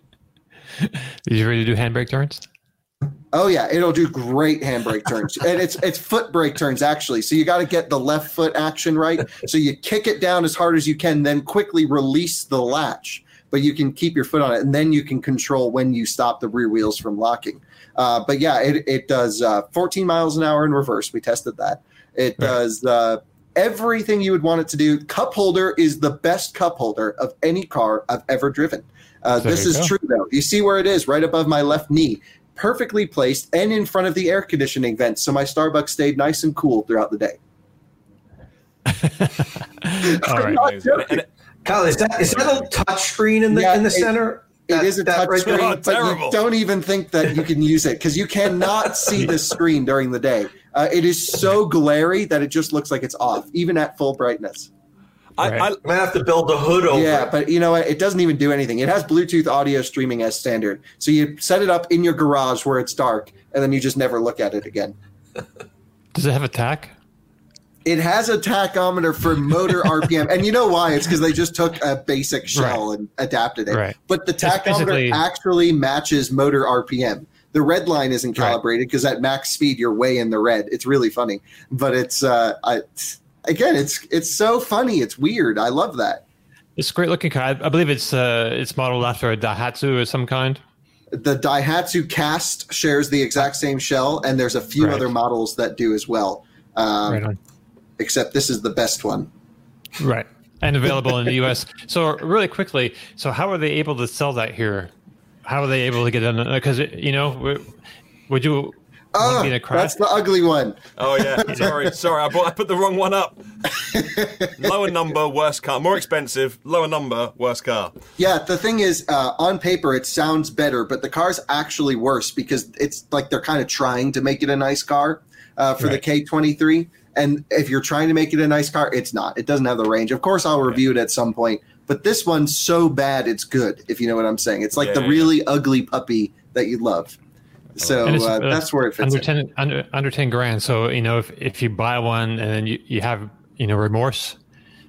Did you ready to do handbrake turns?
Oh yeah, it'll do great handbrake turns, and it's it's foot brake turns actually. So you got to get the left foot action right. So you kick it down as hard as you can, then quickly release the latch, but you can keep your foot on it, and then you can control when you stop the rear wheels from locking. Uh, but yeah, it it does uh, fourteen miles an hour in reverse. We tested that. It right. does uh, everything you would want it to do. Cup holder is the best cup holder of any car I've ever driven. Uh, this is go. true, though. You see where it is, right above my left knee, perfectly placed and in front of the air conditioning vent, so my Starbucks stayed nice and cool throughout the day.
All right.
Kyle, is that is that a touch screen in the yeah, in the
it,
center?
It
that,
is a touch right screen,
oh,
but you don't even think that you can use it because you cannot see the screen during the day. Uh, it is so glary that it just looks like it's off, even at full brightness.
I,
right. I, I might have to build the hood over.
Yeah, but you know what? It doesn't even do anything. It has Bluetooth audio streaming as standard. So you set it up in your garage where it's dark, and then you just never look at it again.
Does it have a tack?
It has a tachometer for motor R P M. And you know why? It's because they just took a basic shell right. and adapted it.
Right.
But the tachometer actually matches motor R P M. The red line isn't calibrated because right. at max speed, you're way in the red. It's really funny. But it's uh, – I. Again, it's it's so funny. It's weird. I love that.
It's a great looking car. I believe it's uh, it's modeled after a Daihatsu of some kind.
The Daihatsu Cast shares the exact same shell, and there's a few
right.
other models that do as well. Um, right on. Except this is the best one.
Right. And available in the U S. So really quickly, so how are they able to sell that here? how are they able to get in? Because you know, would you?
Oh, be in a crash? That's the ugly one.
Oh yeah, sorry, sorry. I, bought, I put the wrong one up. Lower number, worse car. More expensive. Lower number, worse car.
Yeah, the thing is, uh, on paper it sounds better, but the car's actually worse because it's like they're kind of trying to make it a nice car uh, for right. the K twenty-three. And if you're trying to make it a nice car, it's not. It doesn't have the range. Of course, I'll review it at some point. But this one's so bad, it's good. If you know what I'm saying, it's like yeah, the yeah, really yeah. ugly puppy that you love. So uh, uh, that's where it fits
under
in.
ten under, under ten grand. So you know, if, if you buy one and then you, you have you know remorse,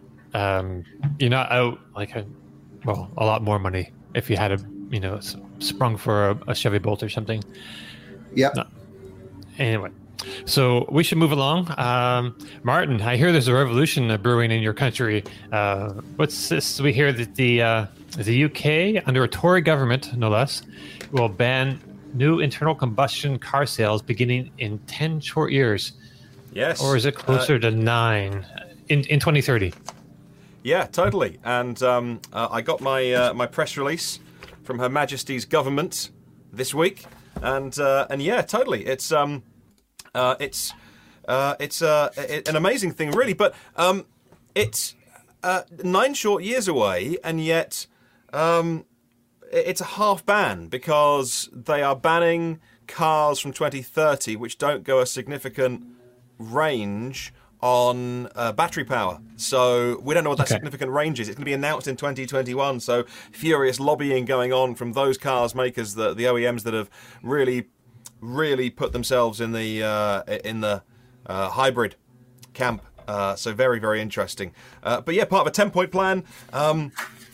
um, you're not out like a well a lot more money if you had a you know sprung for a, a Chevy Bolt or something.
Yeah.
No. Anyway, so we should move along. Um, Martin, I hear there's a revolution brewing in your country. Uh, what's this? We hear that the uh, the U K under a Tory government, no less, will ban new internal combustion car sales beginning in ten short years.
Yes.
Or is it closer uh, to nine in, in twenty thirty?
Yeah, totally. And um, uh, I got my uh, my press release from Her Majesty's government this week. And uh, and yeah, totally. It's um uh, it's uh, it's uh, it, an amazing thing, really. But um, it's uh, nine short years away, and yet um, it's a half ban because they are banning cars from twenty thirty which don't go a significant range on uh, battery power. So we don't know what that okay. significant range is. It's going to be announced in twenty twenty-one. So furious lobbying going on from those cars makers, the the O E Ms that have really, really put themselves in the uh, in the uh, hybrid camp. Uh, so very, very interesting. Uh, but yeah, part of a ten-point plan. Um,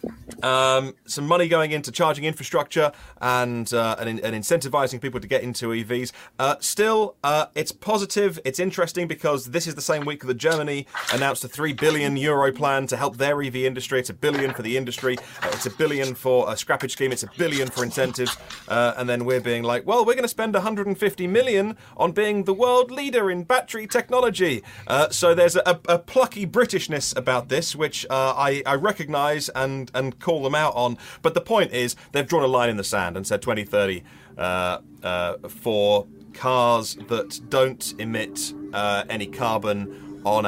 Um, some money going into charging infrastructure and uh, and, and incentivizing people to get into E Vs. Uh, still, uh, it's positive. It's interesting because this is the same week that Germany announced a three billion euro plan to help their E V industry. It's a billion for the industry. Uh, it's a billion for a scrappage scheme. It's a billion for incentives. Uh, and then we're being like, well, we're going to spend one hundred fifty million on being the world leader in battery technology. Uh, so there's a, a plucky Britishness about this, which uh, I, I recognize and and call them out on. But the point is, they've drawn a line in the sand and said twenty thirty uh, uh, for cars that don't emit uh, any carbon on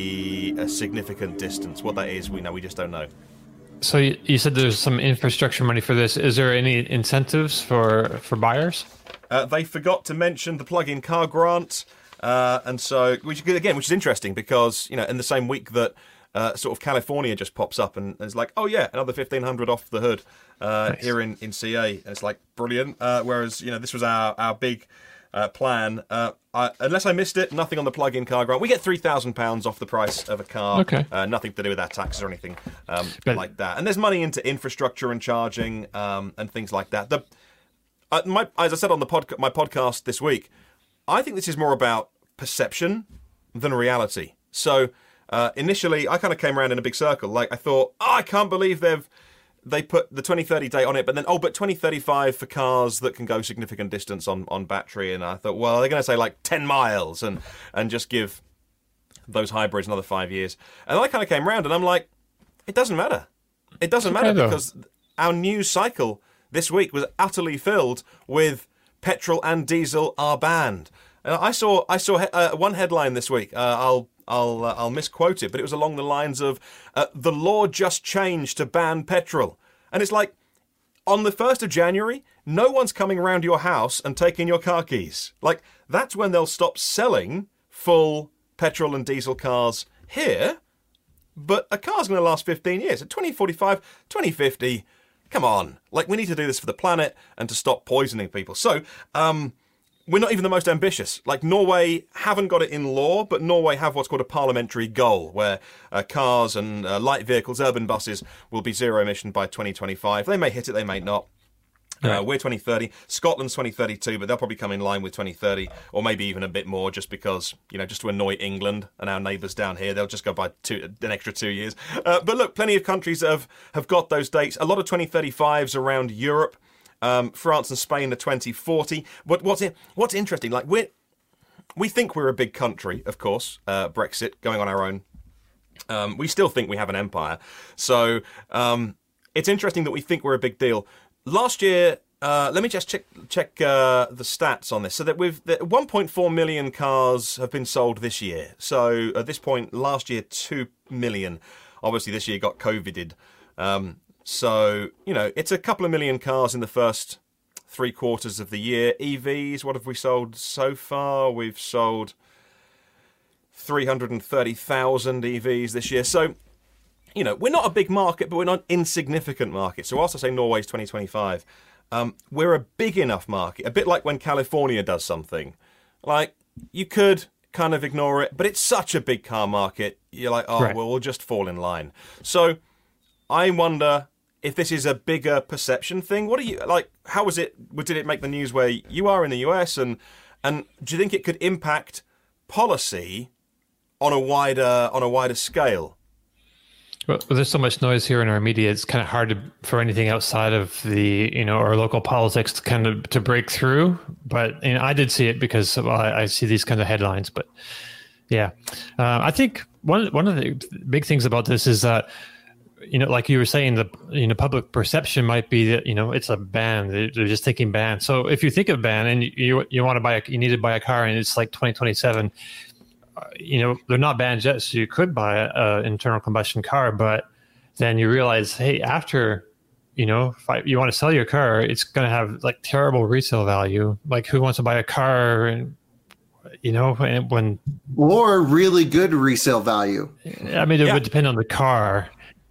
a, a significant distance. What that is, we know, we just don't know.
So you, you said there's some infrastructure money for this. Is there any incentives for, for buyers?
Uh, they forgot to mention the plug-in car grant. Uh, and so, which again, which is interesting because, you know, in the same week that Uh, sort of California just pops up and, and it's like, oh yeah, another fifteen hundred off the hood uh, nice. here in, in C A. And it's like, brilliant. Uh, whereas, you know, this was our, our big uh, plan. Uh, I, unless I missed it, nothing on the plug-in car grant. We get three thousand pounds off the price of a car.
Okay.
Uh, nothing to do with our taxes or anything um, but, like that. And there's money into infrastructure and charging um, and things like that. The, uh, my, as I said on the pod- my podcast this week, I think this is more about perception than reality. So... Uh, initially, I kind of came around in a big circle. Like, I thought, oh, I can't believe they've they put the twenty thirty date on it. But then, oh, but twenty thirty-five for cars that can go significant distance on, on battery. And I thought, well, they're going to say like ten miles and, and just give those hybrids another five years. And I kind of came around and I'm like, it doesn't matter. It doesn't matter
okay,
because our news cycle this week was utterly filled with petrol and diesel are banned. And I saw I saw uh, one headline this week. Uh, I'll I'll uh, I'll misquote it, but it was along the lines of uh, the law just changed to ban petrol, and it's like on the first of January, no one's coming around your house and taking your car keys. Like that's when they'll stop selling full petrol and diesel cars here. But a car's going to last fifteen years. At twenty forty-five, twenty fifty, come on, like we need to do this for the planet and to stop poisoning people. So, um. We're not even the most ambitious. Like, Norway haven't got it in law, but Norway have what's called a parliamentary goal, where uh, cars and uh, light vehicles, urban buses, will be zero emission by twenty twenty-five. They may hit it, they may not. Uh, right. We're twenty thirty. Scotland's twenty thirty-two, but they'll probably come in line with twenty thirty, or maybe even a bit more, just because, you know, just to annoy England and our neighbours down here, they'll just go by two, an extra two years. Uh, but look, plenty of countries have, have got those dates. A lot of twenty thirty-fives around Europe. Um, France and Spain are twenty forty. What, what's it, what's interesting? Like we we think we're a big country, of course. Uh, Brexit going on our own. Um, we still think we have an empire. So um, it's interesting that we think we're a big deal. Last year, Uh, let me just check check uh, the stats on this. So that we've the one point four million cars have been sold this year. So at this point, last year two million. Obviously, this year got COVIDed. Um, so you know, it's a couple of million cars in the first three quarters of the year. E Vs, what have we sold so far? We've sold three hundred thirty thousand E Vs this year. So you know, we're not a big market, but we're not an insignificant market. So whilst I say Norway's twenty twenty-five. Um, we're a big enough market, a bit like when California does something. Like, you could kind of ignore it, but it's such a big car market, you're like, oh, right. well, we'll just fall in line. So, I wonder if this is a bigger perception thing. What do you, like, how was it, did it make the news where you are in the U S, and and do you think it could impact policy on a wider on a wider scale?
Well, there's so much noise here in our media. It's kind of hard to, for anything outside of the, you know, our local politics to kind of to break through. But you know, I did see it because well, I, I see these kind of headlines. But yeah, uh, I think one one of the big things about this is that, you know, like you were saying, the you know public perception might be that, you know, it's a ban. They're, they're just thinking ban. So if you think of ban and you you want to buy a, you need to buy a car and it's like twenty twenty-seven. You know, they're not banned yet, so you could buy an internal combustion car, but then you realize, hey, after, you know, if I, you want to sell your car, it's going to have like terrible resale value. Like, who wants to buy a car, and you know, when
or really good resale value?
I mean, it yeah. would depend on the car.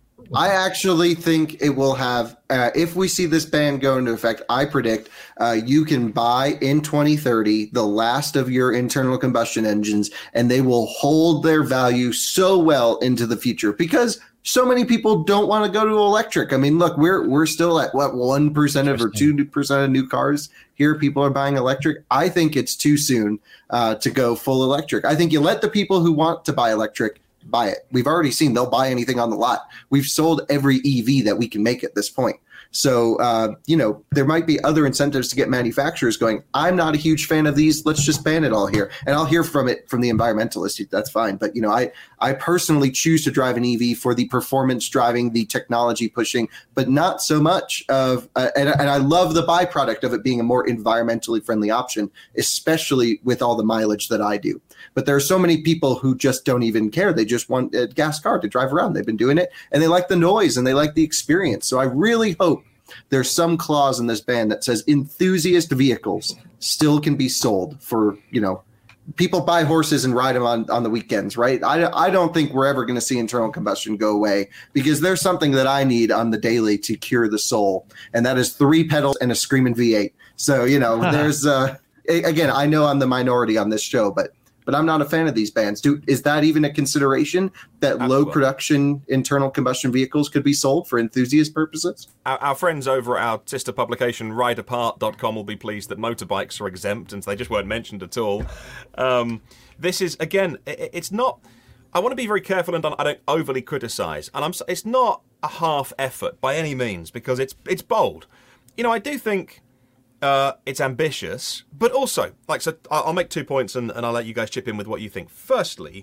I actually think it will have, uh, if we see this ban go into effect, I predict uh, you can buy in twenty thirty the last of your internal combustion engines, and they will hold their value so well into the future because so many people don't want to go to electric. I mean, look, we're we're still at what, one percent of or two percent of new cars here people are buying electric. I think it's too soon uh, to go full electric. I think you let the people who want to buy electric buy it. We've already seen they'll buy anything on the lot. We've sold every E V that we can make at this point. So, uh, you know, there might be other incentives to get manufacturers going, I'm not a huge fan of these. Let's just ban it all here. And I'll hear from it from the environmentalists. That's fine. But, you know, I, I personally choose to drive an E V for the performance driving, the technology pushing, but not so much of, uh, and, and I love the byproduct of it being a more environmentally friendly option, especially with all the mileage that I do. But there are so many people who just don't even care. They just want a gas car to drive around. They've been doing it, and they like the noise, and they like the experience. So I really hope there's some clause in this ban that says enthusiast vehicles still can be sold for, you know, people buy horses and ride them on, on the weekends, right? I, I don't think we're ever going to see internal combustion go away because there's something that I need on the daily to cure the soul, and that is three pedals and a screaming V eight. So, you know, there's, uh, again, I know I'm the minority on this show, but But I'm not a fan of these bans. Do, is that even a consideration that Absolutely. low production internal combustion vehicles could be sold for enthusiast purposes?
Our, our friends over at our sister publication, ride apart dot com, will be pleased that motorbikes are exempt, and they just weren't mentioned at all. Um, this is, again, it, it's not... I want to be very careful and I don't overly criticise. And I'm. It's not a half effort by any means because it's it's bold. You know, I do think... Uh, it's ambitious, but also, like, so I'll make two points and, and I'll let you guys chip in with what you think. Firstly,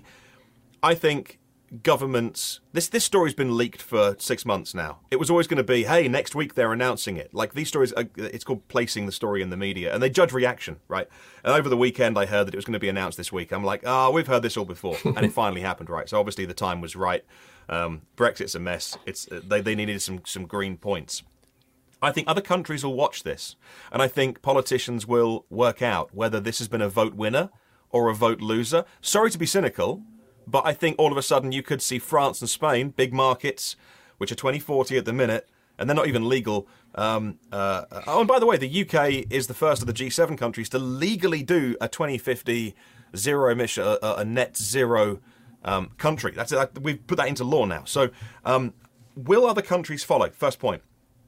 I think governments, this this story's been leaked for six months now. It was always going to be, hey, next week they're announcing it. Like, these stories, are, it's called placing the story in the media, and they judge reaction, right? And over the weekend, I heard that it was going to be announced this week. I'm like, oh, we've heard this all before, and it finally happened, right? So obviously the time was right. Um, Brexit's a mess. It's they, they needed some some green points. I think other countries will watch this, and I think politicians will work out whether this has been a vote winner or a vote loser. Sorry to be cynical, but I think all of a sudden you could see France and Spain, big markets, which are twenty forty at the minute, and they're not even legal. Um, uh, oh, and by the way, the U K is the first of the G seven countries to legally do a twenty fifty zero emission, a, a net zero um, country. That's it. We've put that into law now. So um, will other countries follow? First point.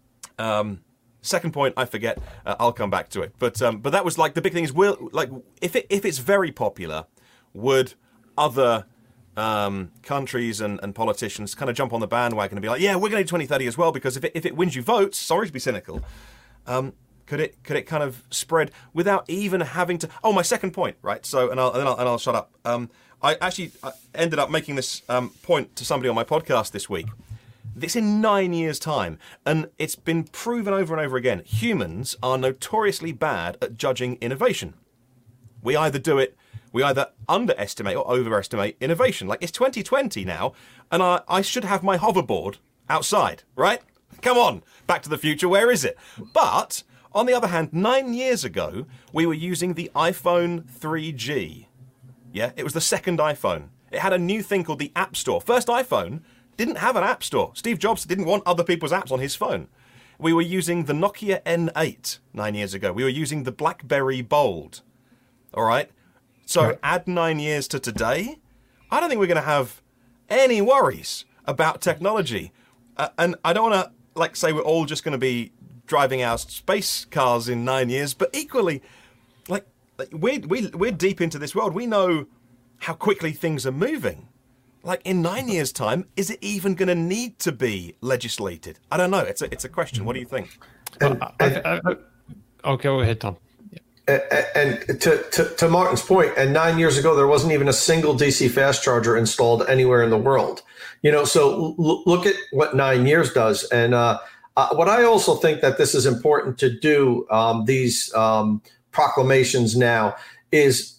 Um, second point, I forget. Uh, I'll come back to it. But um, but that was like the big thing is, will like if it if it's very popular, would other um, countries and, and politicians kind of jump on the bandwagon and be like, yeah, we're going to do twenty thirty as well because if it if it wins you votes, sorry to be cynical, um, could it could it kind of spread without even having to? Oh, my second point, right? So and I'll and I'll, and I'll shut up. Um, I actually ended up making this um, point to somebody on my podcast this week. It's in nine years' time, and it's been proven over and over again. Humans are notoriously bad at judging innovation. We either do it, we either underestimate or overestimate innovation. Like, it's twenty twenty now, and I, I should have my hoverboard outside, right? Come on, Back to the Future, where is it? But, on the other hand, nine years ago, we were using the iPhone three G. Yeah, it was the second iPhone. It had a new thing called the App Store. First iPhone didn't have an App Store. Steve Jobs didn't want other people's apps on his phone. We were using the Nokia N eight nine years ago. We were using the BlackBerry Bold. All right? So right. Add nine years to today, I don't think we're going to have any worries about technology. Uh, and I don't want to like say we're all just going to be driving our space cars in nine years, but equally, like, we're, we, we're deep into this world. We know how quickly things are moving. Like, in nine years' time, is it even going to need to be legislated? I don't know. It's a, it's a question. What do you think?
And, well, I, I, I, okay, go ahead, Tom.
Yeah. And to, to, to Martin's point, and nine years ago, there wasn't even a single D C fast charger installed anywhere in the world. You know, so l- look at what nine years does. And uh, uh, what I also think that this is important to do, um, these um, proclamations now, is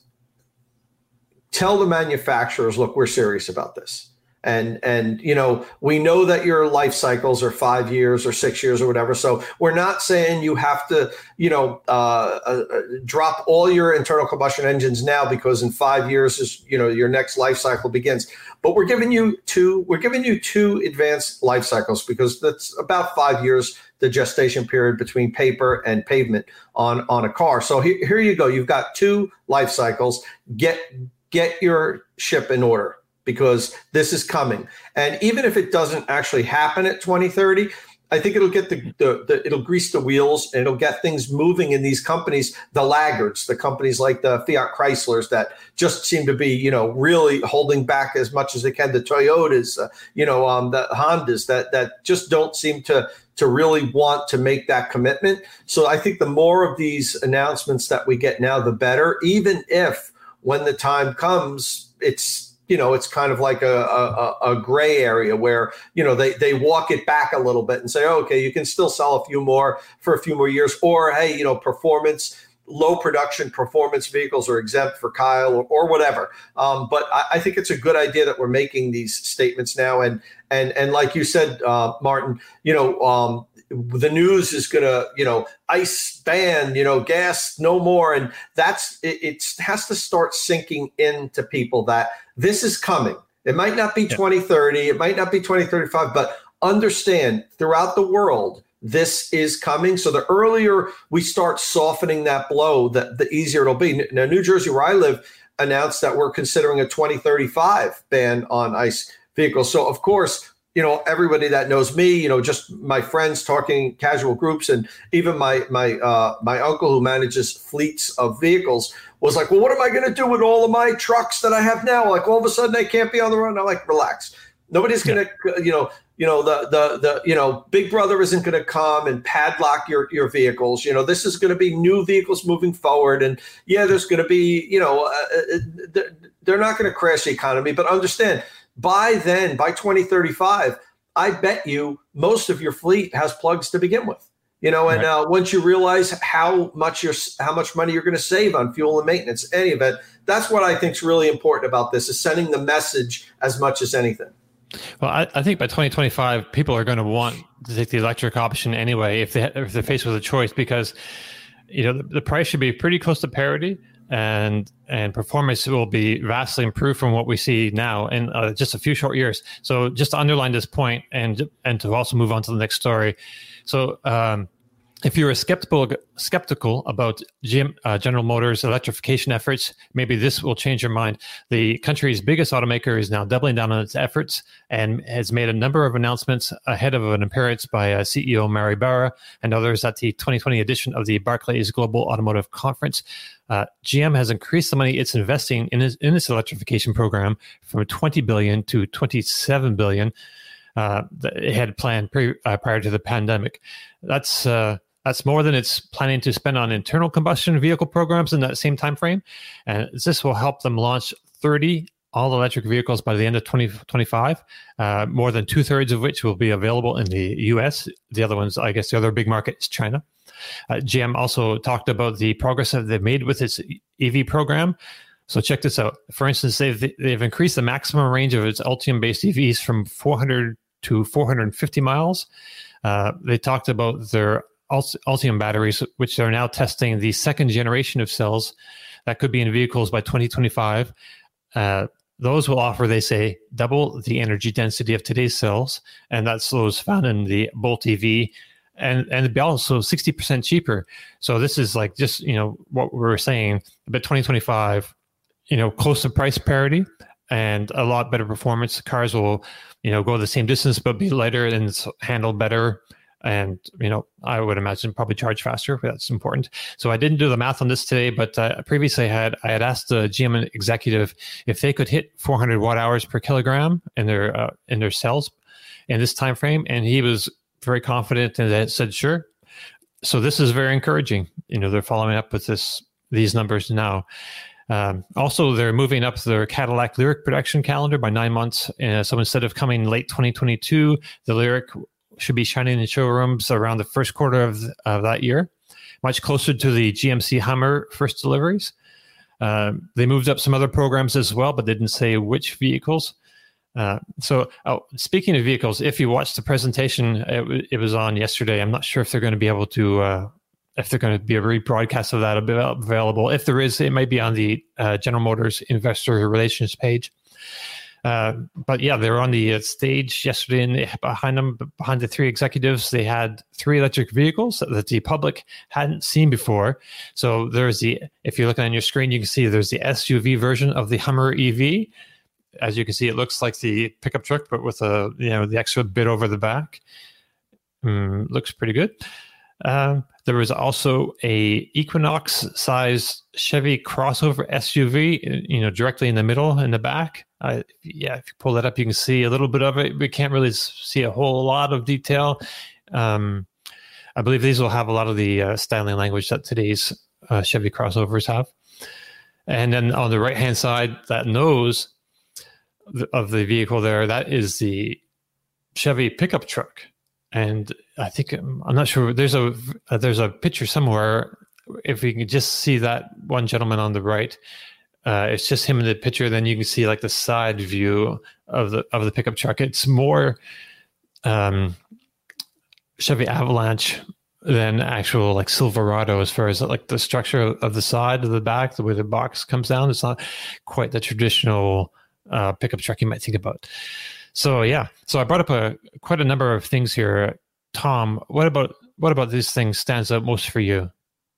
tell the manufacturers, look, we're serious about this. And, and you know, we know that your life cycles are five years or six years or whatever. So we're not saying you have to, you know, uh, uh, drop all your internal combustion engines now because in five years is, you know, your next life cycle begins. But we're giving you two, we're giving you two advanced life cycles because that's about five years, the gestation period between paper and pavement on, on a car. So here, here you go. You've got two life cycles. Get, get your ship in order, because this is coming. And even if it doesn't actually happen at twenty thirty, I think it'll get the, the, the it'll grease the wheels and it'll get things moving in these companies, the laggards, the companies like the Fiat Chryslers that just seem to be, you know, really holding back as much as they can. The Toyotas, uh, you know, um, the Hondas that that just don't seem to to really want to make that commitment. So I think the more of these announcements that we get now, the better, even if when the time comes, it's, you know, it's kind of like a, a, a gray area where, you know, they, they walk it back a little bit and say, oh, okay, you can still sell a few more for a few more years. Or, hey, you know, performance, low production performance vehicles are exempt for Kyle or, or whatever. Um, but I, I think it's a good idea that we're making these statements now. And, and, and like you said, uh, Martin, you know, um, the news is going to, you know, ICE ban, you know, gas no more. And that's, it, it has to start sinking into people that this is coming. It might not be yeah. twenty thirty, it might not be twenty thirty-five, but understand throughout the world, this is coming. So the earlier we start softening that blow, the, the easier it'll be. Now, New Jersey, where I live, announced that we're considering a twenty thirty-five ban on ICE vehicles. So, of course, you know, everybody that knows me, you know, just my friends talking casual groups, and even my my uh, my uncle who manages fleets of vehicles was like, well, what am I going to do with all of my trucks that I have now? Like, all of a sudden they can't be on the road. And I'm like, relax. Nobody's going to, yeah. you know, you know, the, the, the, you know, Big Brother isn't going to come and padlock your, your vehicles. You know, this is going to be new vehicles moving forward. And yeah, there's going to be, you know, uh, they're not going to crash the economy, but understand by then, by twenty thirty-five, I bet you most of your fleet has plugs to begin with. You know, and right. uh, once you realize how much you're, how much money you're going to save on fuel and maintenance, any of it, that's what I think is really important about this, is sending the message as much as anything.
Well, I, I think by twenty twenty-five, people are going to want to take the electric option anyway if they if they're faced with a choice, because you know the, the price should be pretty close to parity, and and performance will be vastly improved from what we see now in uh, just a few short years. So just to underline this point, and and to also move on to the next story. So um, if you were skeptical skeptical about G M, uh, General Motors' electrification efforts, maybe this will change your mind. The country's biggest automaker is now doubling down on its efforts and has made a number of announcements ahead of an appearance by uh, C E O Mary Barra and others at the twenty twenty edition of the Barclays Global Automotive Conference. Uh, G M has increased the money it's investing in its, in its electrification program from twenty billion dollars to twenty-seven billion dollars. Uh, it had planned pre, uh, prior to the pandemic. That's uh, that's more than it's planning to spend on internal combustion vehicle programs in that same time frame. And this will help them launch thirty all electric vehicles by the end of twenty twenty-five, uh, more than two thirds of which will be available in the U S. The other ones, I guess the other big market is China. Uh, G M also talked about the progress that they've made with its E V program. So check this out. For instance, they've, they've increased the maximum range of its Ultium-based E Vs from four hundred to four hundred fifty miles. Uh, they talked about their Ultium batteries, which they're now testing the second generation of cells that could be in vehicles by twenty twenty-five. Uh, those will offer, they say, double the energy density of today's cells, and that's those found in the Bolt E V, and and also sixty percent cheaper. So this is like just, you know, what we were saying, but twenty twenty-five, you know, close to price parity and a lot better performance. Cars will, you know, go the same distance but be lighter and handle better. And, you know, I would imagine probably charge faster, but that's important. So I didn't do the math on this today, but uh, previously I had I had asked the G M executive if they could hit four hundred watt hours per kilogram in their uh, in their cells in this time frame, and he was very confident and that said sure. So this is very encouraging. You know, they're following up with this these numbers now. Um, also, they're moving up their Cadillac Lyriq production calendar by nine months. Uh, so instead of coming late twenty twenty-two, the Lyriq should be shining in showrooms around the first quarter of, of that year, much closer to the G M C Hummer first deliveries. Uh, they moved up some other programs as well, but they didn't say which vehicles. Uh, so oh, speaking of vehicles, if you watched the presentation, it, it was on yesterday. I'm not sure if they're going to be able to, uh, if they're going to be a rebroadcast of that available. If there is, it might be on the uh, General Motors Investor Relations page. Uh, but yeah, they were on the uh, stage yesterday, and behind them, behind the three executives, they had three electric vehicles that the public hadn't seen before. So there's the, if you're looking on your screen, you can see there's the S U V version of the Hummer E V. As you can see, it looks like the pickup truck, but with a, you know, the extra bit over the back. Mm, looks pretty good. Um, there was also a Equinox-sized Chevy crossover S U V, you know, directly in the middle in the back. Uh, yeah, if you pull that up, you can see a little bit of it. We can't really see a whole lot of detail. Um, I believe these will have a lot of the uh, styling language that today's uh, Chevy crossovers have. And then on the right-hand side, that nose of the vehicle there, that is the Chevy pickup truck. And I think, I'm not sure, there's a uh, there's a picture somewhere. If you can just see that one gentleman on the right, uh, it's just him in the picture. Then you can see like the side view of the of the pickup truck. It's more um, Chevy Avalanche than actual like Silverado as far as like the structure of the side of the back, the way the box comes down. It's not quite the traditional uh, pickup truck you might think about. So yeah, so I brought up a quite a number of things here. Tom, what about what about these things stands out most for you?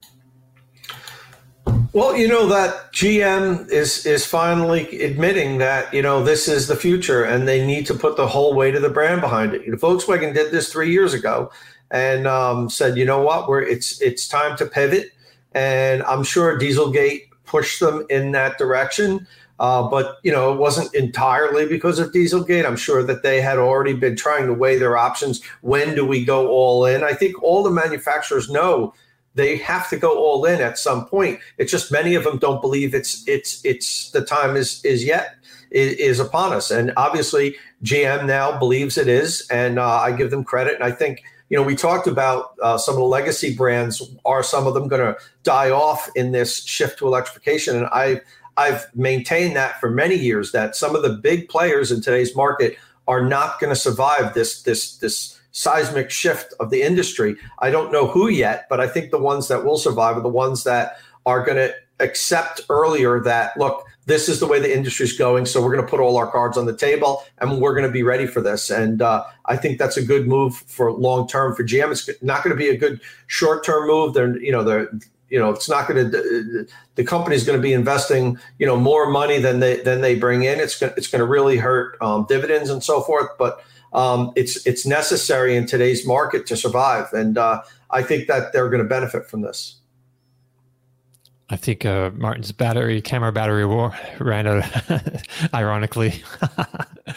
Well, you know that G M is is finally admitting that, you know, this is the future and they need to put the whole weight of the brand behind it. Volkswagen did this three years ago and um, said, you know what, we're it's it's time to pivot, and I'm sure Dieselgate pushed them in that direction. Uh, but, you know, it wasn't entirely because of Dieselgate. I'm sure that they had already been trying to weigh their options. When do we go all in? I think all the manufacturers know they have to go all in at some point. It's just many of them don't believe it's it's it's the time is is yet is, is upon us. And obviously, G M now believes it is, and uh, I give them credit. And I think, you know, we talked about uh, some of the legacy brands. Are some of them going to die off in this shift to electrification? And I. I've maintained that for many years, that some of the big players in today's market are not going to survive this this this seismic shift of the industry. I don't know who yet, but I think the ones that will survive are the ones that are going to accept earlier that, look, this is the way the industry is going, so we're going to put all our cards on the table and we're going to be ready for this. And uh, I think that's a good move for long term for G M. It's not going to be a good short term move. They're you know they're You know, it's not going to. The company's going to be investing, you know, more money than they than they bring in. It's going it's going to really hurt um, dividends and so forth. But um, it's it's necessary in today's market to survive, and uh, I think that they're going to benefit from this.
I think uh, Martin's battery camera battery war ran out, ironically.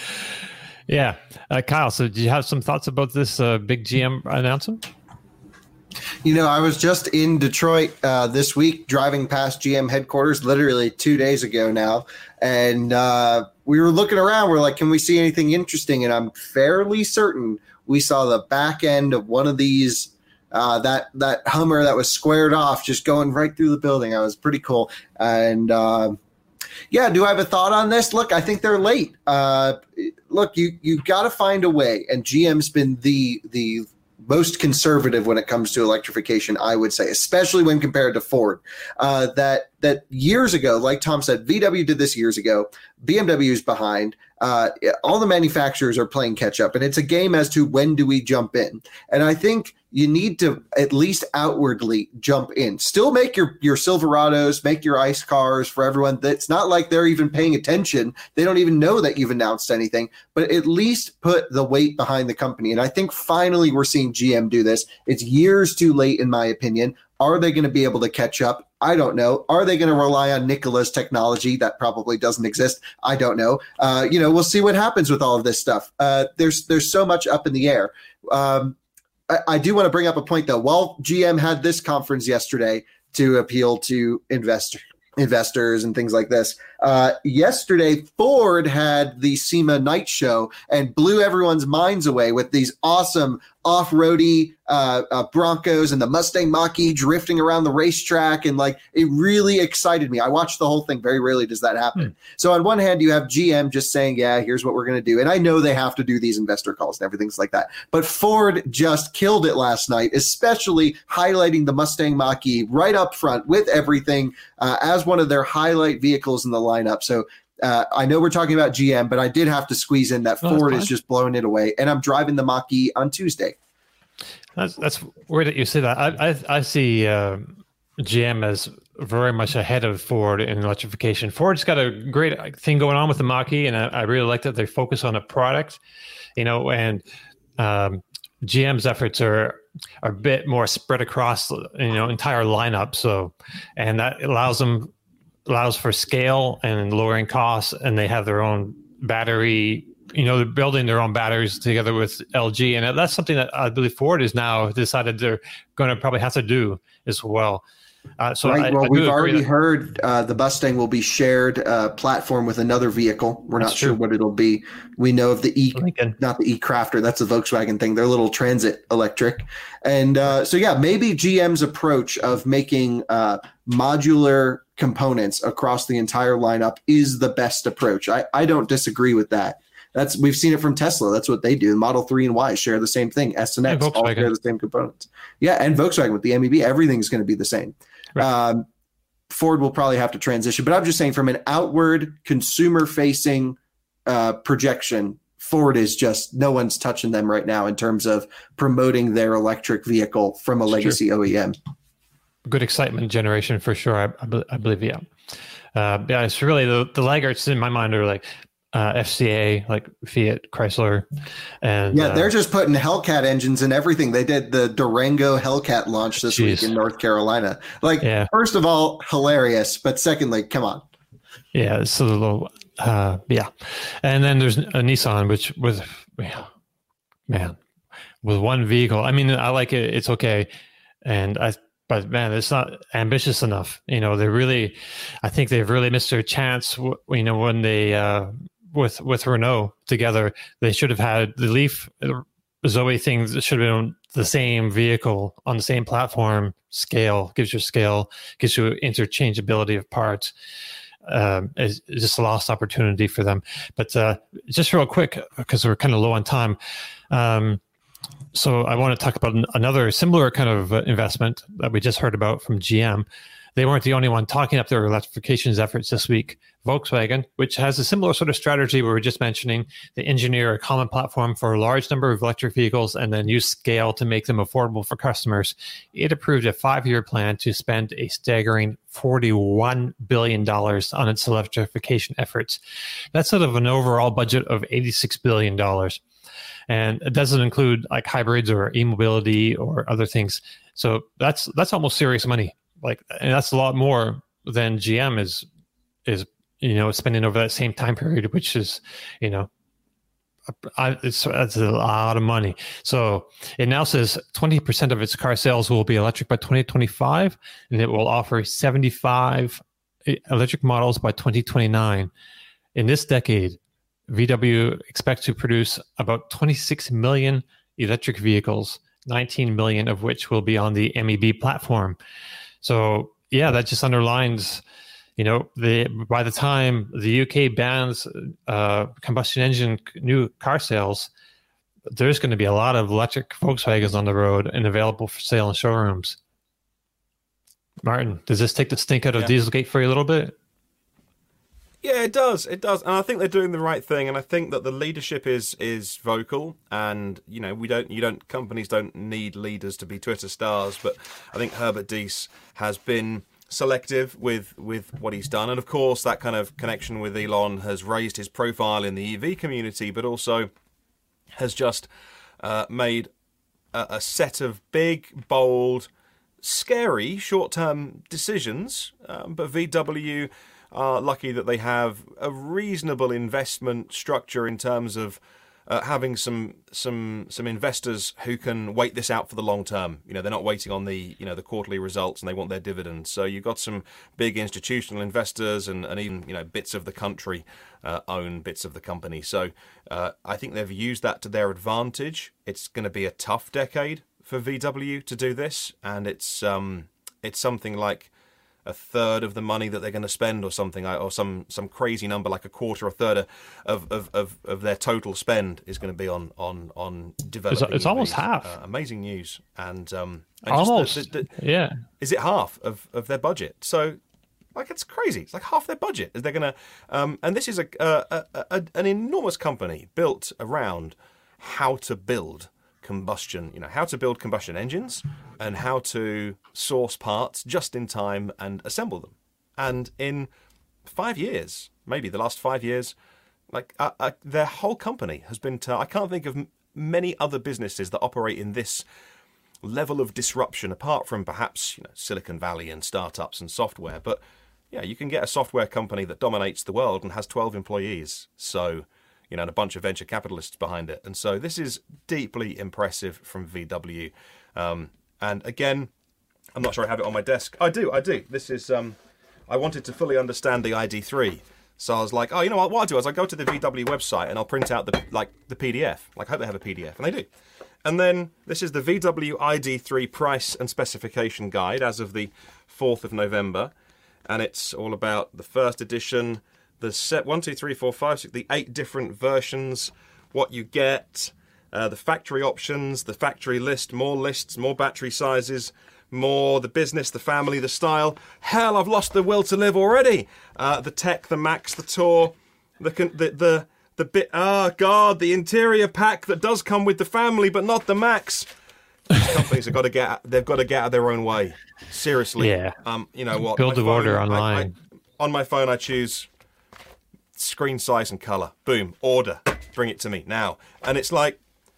Yeah, uh, Kyle. So, do you have some thoughts about this uh, big G M announcement?
You know, I was just in Detroit uh, this week, driving past G M headquarters, literally two days ago now, and uh, we were looking around. We're like, can we see anything interesting? And I'm fairly certain we saw the back end of one of these. Uh, that that Hummer that was squared off, just going right through the building. That was pretty cool. And uh, yeah, do I have a thought on this? Look, I think they're late. Uh, look, you you got to find a way. And G M's been the the most conservative when it comes to electrification, I would say, especially when compared to Ford. Uh, that that years ago, like Tom said, V W did this years ago. B M W is behind. Uh, all the manufacturers are playing catch up, and it's a game as to when do we jump in. And I think you need to at least outwardly jump in. Still make your, your Silverados, make your ICE cars for everyone. It's not like they're even paying attention. They don't even know that you've announced anything, but at least put the weight behind the company. And I think finally we're seeing G M do this. It's years too late, in my opinion. Are they going to be able to catch up? I don't know. Are they going to rely on Nikola's technology? That probably doesn't exist. I don't know. Uh, you know, we'll see what happens with all of this stuff. Uh, there's there's so much up in the air. Um, I, I do want to bring up a point, though. While G M had this conference yesterday to appeal to investor, investors and things like this, uh, yesterday Ford had the SEMA night show and blew everyone's minds away with these awesome off-roady uh, uh, Broncos and the Mustang Mach-E drifting around the racetrack. And like, it really excited me. I watched the whole thing. Very rarely does that happen. Hmm. So on one hand, you have G M just saying, yeah, here's what we're going to do. And I know they have to do these investor calls and everything's like that. But Ford just killed it last night, especially highlighting the Mustang Mach-E right up front with everything uh, as one of their highlight vehicles in the lineup. So Uh, I know we're talking about G M, but I did have to squeeze in that oh, Ford is just blowing it away, and I'm driving the Mach-E on Tuesday.
That's that's weird that you say that. I I, I see uh, G M as very much ahead of Ford in electrification. Ford's got a great thing going on with the Mach-E, and I, I really like that they focus on a product, you know, and um, G M's efforts are are a bit more spread across, you know, entire lineup. So, and that allows them. allows for scale and lowering costs, and they have their own battery, you know, they're building their own batteries together with L G. And that's something that I believe Ford has now decided they're going to probably have to do as well. Uh, so
right.
I,
well,
I
we've already
that,
heard uh, the Mustang will be shared uh, platform with another vehicle. We're not sure true. what it'll be. We know of the E, Lincoln. Not the E-Crafter. That's a Volkswagen thing. They're a little transit electric. And uh, so, yeah, maybe G M's approach of making uh, modular components across the entire lineup is the best approach. I, I don't disagree with that. That's we've seen it from Tesla. That's what they do. Model three and Y share the same thing. S and X all share the same components. Yeah, and Volkswagen with the M E B, everything's going to be the same. Right. Um, Ford will probably have to transition, but I'm just saying from an outward consumer-facing uh, projection, Ford is just no one's touching them right now in terms of promoting their electric vehicle from a legacy sure. O E M.
Good excitement generation for sure. I, I, I believe, yeah. Uh, yeah, it's really the, the laggards in my mind are like uh, F C A, like Fiat, Chrysler. And
yeah,
uh,
they're just putting Hellcat engines and everything. They did the Durango Hellcat launch this geez. week in North Carolina. Like, yeah. First of all, hilarious. But secondly, come on.
Yeah, it's a little, uh, yeah. And then there's a Nissan, which with, man, with one vehicle. I mean, I like it. It's okay. And I, But man, it's not ambitious enough. You know, they really, I think they've really missed their chance. You know, when they uh, with with Renault together, they should have had the Leaf Zoe thing. Should have been the same vehicle on the same platform. Scale gives you scale, gives you interchangeability of parts. Um, it's just a lost opportunity for them. But uh, just real quick, because we're kind of low on time. Um, So I want to talk about another similar kind of investment that we just heard about from G M. They weren't the only one talking up their electrification efforts this week. Volkswagen, which has a similar sort of strategy we were just mentioning, they engineer a common platform for a large number of electric vehicles and then use scale to make them affordable for customers. It approved a five-year plan to spend a staggering forty-one billion dollars on its electrification efforts. That's out of an overall budget of eighty-six billion dollars. And it doesn't include like hybrids or e-mobility or other things. So that's that's almost serious money. Like, and that's a lot more than G M is is you know spending over that same time period, which is you know it's, it's a lot of money. So it now says twenty percent of its car sales will be electric by twenty twenty-five, and it will offer seventy-five electric models by twenty twenty-nine. In this decade, V W expects to produce about twenty-six million electric vehicles, nineteen million of which will be on the M E B platform. So yeah, that just underlines, you know, the by the time the U K bans uh, combustion engine new car sales, there's going to be a lot of electric Volkswagens on the road and available for sale in showrooms. Martin, does this take the stink out of yeah. Dieselgate for you a little bit?
Yeah, it does. It does, and I think they're doing the right thing. And I think that the leadership is is vocal. And you know, we don't, you don't, companies don't need leaders to be Twitter stars. But I think Herbert Diess has been selective with with what he's done, and of course, that kind of connection with Elon has raised his profile in the E V community, but also has just uh, made a, a set of big, bold, scary short-term decisions. Um, but V W are lucky that they have a reasonable investment structure in terms of uh, having some some some investors who can wait this out for the long term. You know, they're not waiting on the you know the quarterly results, and they want their dividends. So you've got some big institutional investors, and, and even you know bits of the country uh, own bits of the company. So uh, I think they've used that to their advantage. It's going to be a tough decade for V W to do this, and it's um it's something like a third of the money that they're going to spend, or something, or some some crazy number, like a quarter, a third of of of, of their total spend is going to be on on on developing.
It's, it's almost half.
Uh, amazing news, and um, and
almost,
the, the, the,
yeah.
Is it half of, of their budget? So, like, it's crazy. It's like half their budget. Is they're going to, um, and this is a, a, a, a an enormous company built around how to build combustion, you know, how to build combustion engines and how to source parts just in time and assemble them. And in five years, maybe the last five years, like uh, uh, their whole company has been, t- I can't think of m- many other businesses that operate in this level of disruption, apart from perhaps, you know, Silicon Valley and startups and software. But yeah, you can get a software company that dominates the world and has twelve employees. So, you know, and a bunch of venture capitalists behind it. And so this is deeply impressive from V W. Um, and again, I'm not sure I have it on my desk. I do, I do. This is, um, I wanted to fully understand the I D three. So I was like, oh, you know what, what I'll do is I go to the V W website and I'll print out the like the P D F. Like, I hope they have a P D F. And they do. And then this is the V W I D three price and specification guide as of the fourth of November. And it's all about the first edition, the set one, two, three, four, five, six, the eight different versions, what you get, uh, the factory options, the factory list, more lists, more battery sizes, more the business, the family, the style. Hell, I've lost the will to live already. Uh, the tech, the Max, the Tour, the the the the bit. Oh God, the interior pack that does come with the family, but not the Max. These companies have got to get. They've got to get out of their own way. Seriously.
Yeah.
Um. You know what?
Build the order online.
I, I, on my phone, I choose screen size and color. Boom. Order. Bring it to me now. And it's like,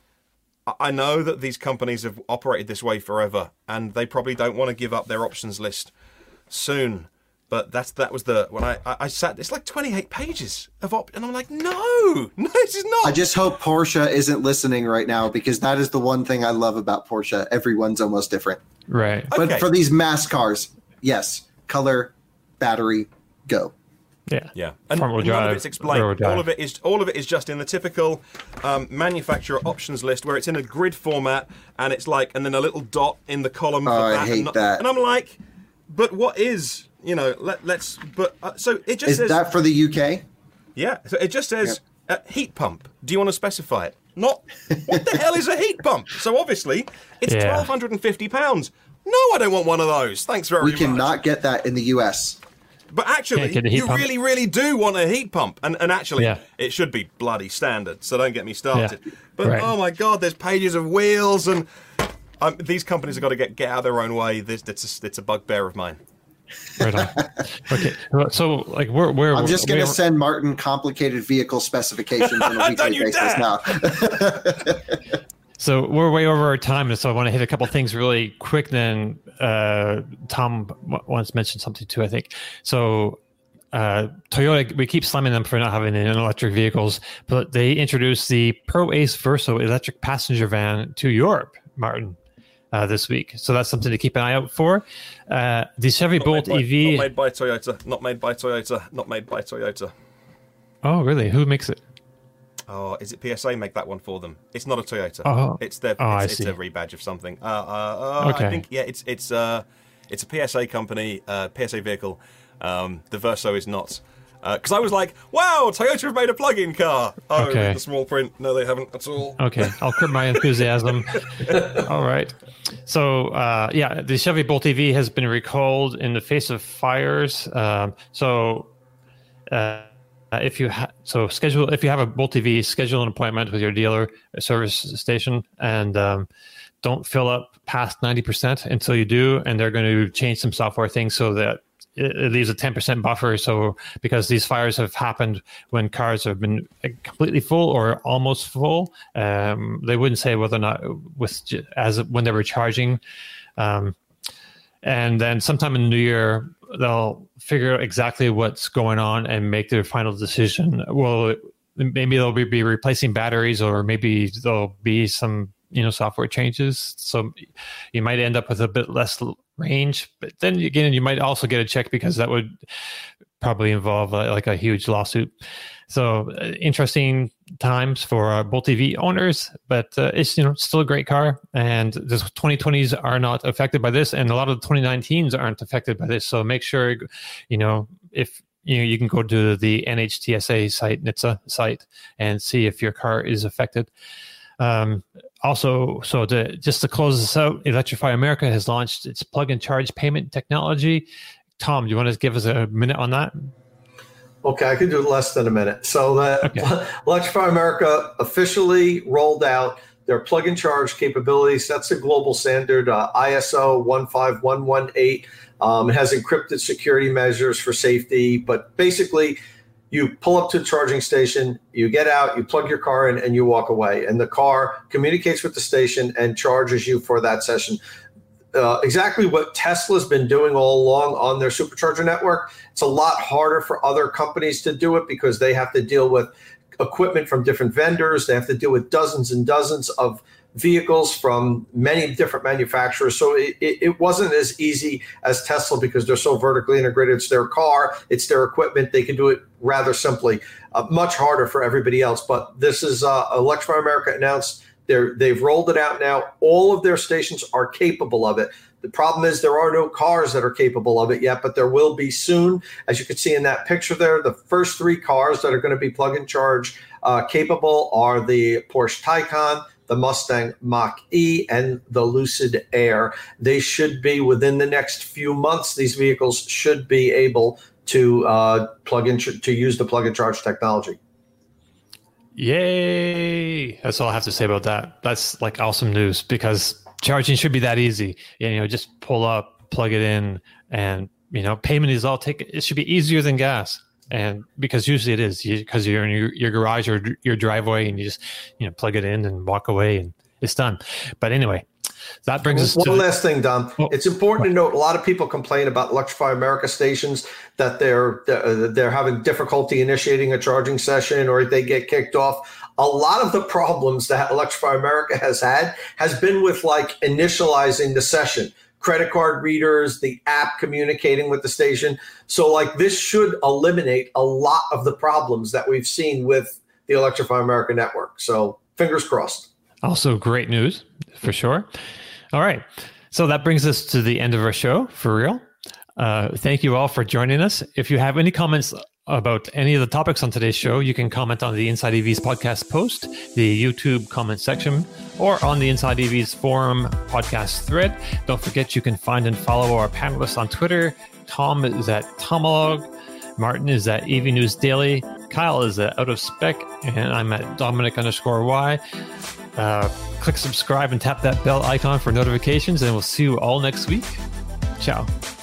I know that these companies have operated this way forever, and they probably don't want to give up their options list soon. But that's that was the when I, I, I sat. It's like twenty-eight pages of op, and I'm like, no, no, this is not.
I just hope Porsche isn't listening right now, because that is the one thing I love about Porsche. Everyone's almost different,
right?
But
okay.
For these mass cars, yes, color, battery, go.
Yeah,
yeah, and
front-wheel
none
drive,
of it's explained. All of it is all of it is just in the typical um, manufacturer options list, where it's in a grid format, and it's like, and then a little dot in the column.
Oh,
for that
I hate
and,
that.
And I'm like, but what is, you know? Let, let's. But uh, so it just
is
says,
that for the U K?
Yeah, so it just says yep. uh, heat pump. Do you want to specify it? Not what the hell is a heat pump? So obviously it's yeah. twelve hundred and fifty pounds. No, I don't want one of those. Thanks very
we
much.
We cannot get that in the U S.
But actually, you pump. really, really do want a heat pump. And and actually, yeah. it should be bloody standard, so don't get me started. Yeah. But, right. oh my God, there's pages of wheels, and um, these companies have got to get, get out of their own way. This, it's, a, it's a bugbear of mine.
Right on. Okay, so, like, we're... we're
I'm just going to
we're,
send Martin complicated vehicle specifications on a weekly basis dare. now.
So we're way over our time, and so I want to hit a couple things really quick. Then uh, Tom once mentioned something too, I think. So uh, Toyota, we keep slamming them for not having any electric vehicles, but they introduced the Pro Ace Verso electric passenger van to Europe, Martin, uh, this week. So that's something to keep an eye out for. Uh, the Chevy
not
Bolt
by,
E V.
Not made by Toyota. Not made by Toyota. Not made by Toyota.
Oh, really? Who makes it?
Oh, is it P S A make that one for them? It's not a Toyota.
Oh,
it's their.
Oh,
it's,
I see.
it's a rebadge of something. Uh, uh, uh,
okay.
I think yeah, it's it's uh, it's a P S A company, uh, P S A vehicle. Um, the Verso is not. Because uh, I was like, wow, Toyota have made a plug-in car. Oh,
okay.
The small print. No, they haven't at all.
Okay, I'll curb my enthusiasm. All right. So, uh, yeah, the Chevy Bolt E V has been recalled in the face of fires. Um, so, uh, if you ha- so schedule if you have a Bolt E V, schedule an appointment with your dealer service station, and um, don't fill up past ninety percent until you do. And they're going to change some software things so that it leaves a ten percent buffer. So because these fires have happened when cars have been completely full or almost full, um, they wouldn't say whether or not with as when they were charging. Um, and then sometime in the new year, they'll figure out exactly what's going on and make their final decision. Well, maybe they'll be, be replacing batteries, or maybe there'll be some, you know, software changes. So you might end up with a bit less range, but then again, you might also get a check, because that would probably involve uh, like a huge lawsuit. So uh, interesting times for uh, Bolt E V owners, but uh, it's, you know, still a great car, and the twenty twenties are not affected by this, and a lot of the twenty nineteens aren't affected by this. So make sure, you know, if you know, you can go to the N H T S A site, N H T S A site, and see if your car is affected. Um, also, so to, just to close this out, Electrify America has launched its plug-and charge payment technology. Tom, do you want to give us a minute on that?
Okay, I can do less than a minute. So the
okay.
Electrify America officially rolled out their plug-and charge capabilities. That's a global standard, uh, I S O one five one one eight. Um, it has encrypted security measures for safety, but basically, you pull up to the charging station, you get out, you plug your car in, and you walk away. And the car communicates with the station and charges you for that session. Uh, exactly what Tesla's been doing all along on their supercharger network. It's a lot harder for other companies to do it, because they have to deal with equipment from different vendors. They have to deal with dozens and dozens of vehicles from many different manufacturers. So it, it, it wasn't as easy as Tesla, because they're so vertically integrated. It's their car, it's their equipment. They can do it rather simply. Uh, much harder for everybody else. But this is uh, Electrify America announced they're, they've rolled it out now. All of their stations are capable of it. The problem is there are no cars that are capable of it yet, but there will be soon. As you can see in that picture there, the first three cars that are going to be plug and charge uh, capable are the Porsche Taycan, the Mustang Mach-E, and the Lucid Air. They should be, within the next few months, these vehicles should be able to uh, plug in, to use the plug and charge technology.
Yay! That's all I have to say about that. That's like awesome news, because charging should be that easy. You know, just pull up, plug it in, and, you know, payment is all take. It should be easier than gas. And because usually it is, because you, you're in your, your garage or your driveway, and you just, you know, plug it in and walk away, and it's done. But anyway, that brings us
one
to
one last thing, Dom.
Oh,
it's important
what?
to note, a lot of people complain about Electrify America stations that they're they're having difficulty initiating a charging session, or they get kicked off. A lot of the problems that Electrify America has had has been with like initializing the session. Credit card readers, the app communicating with the station. So like this should eliminate a lot of the problems that we've seen with the Electrify America network. So fingers crossed.
Also great news for sure. All right. So that brings us to the end of our show, for real. Uh, thank you all for joining us. If you have any comments about any of the topics on today's show, you can comment on the Inside E Vs podcast post, the YouTube comment section, or on the Inside E Vs forum podcast thread. Don't forget, you can find and follow our panelists on Twitter. Tom is at Tomolog, Martin is at E V News Daily, Kyle is at Out of Spec, and I'm at Dominic underscore Y. Uh, click subscribe and tap that bell icon for notifications, and we'll see you all next week. Ciao.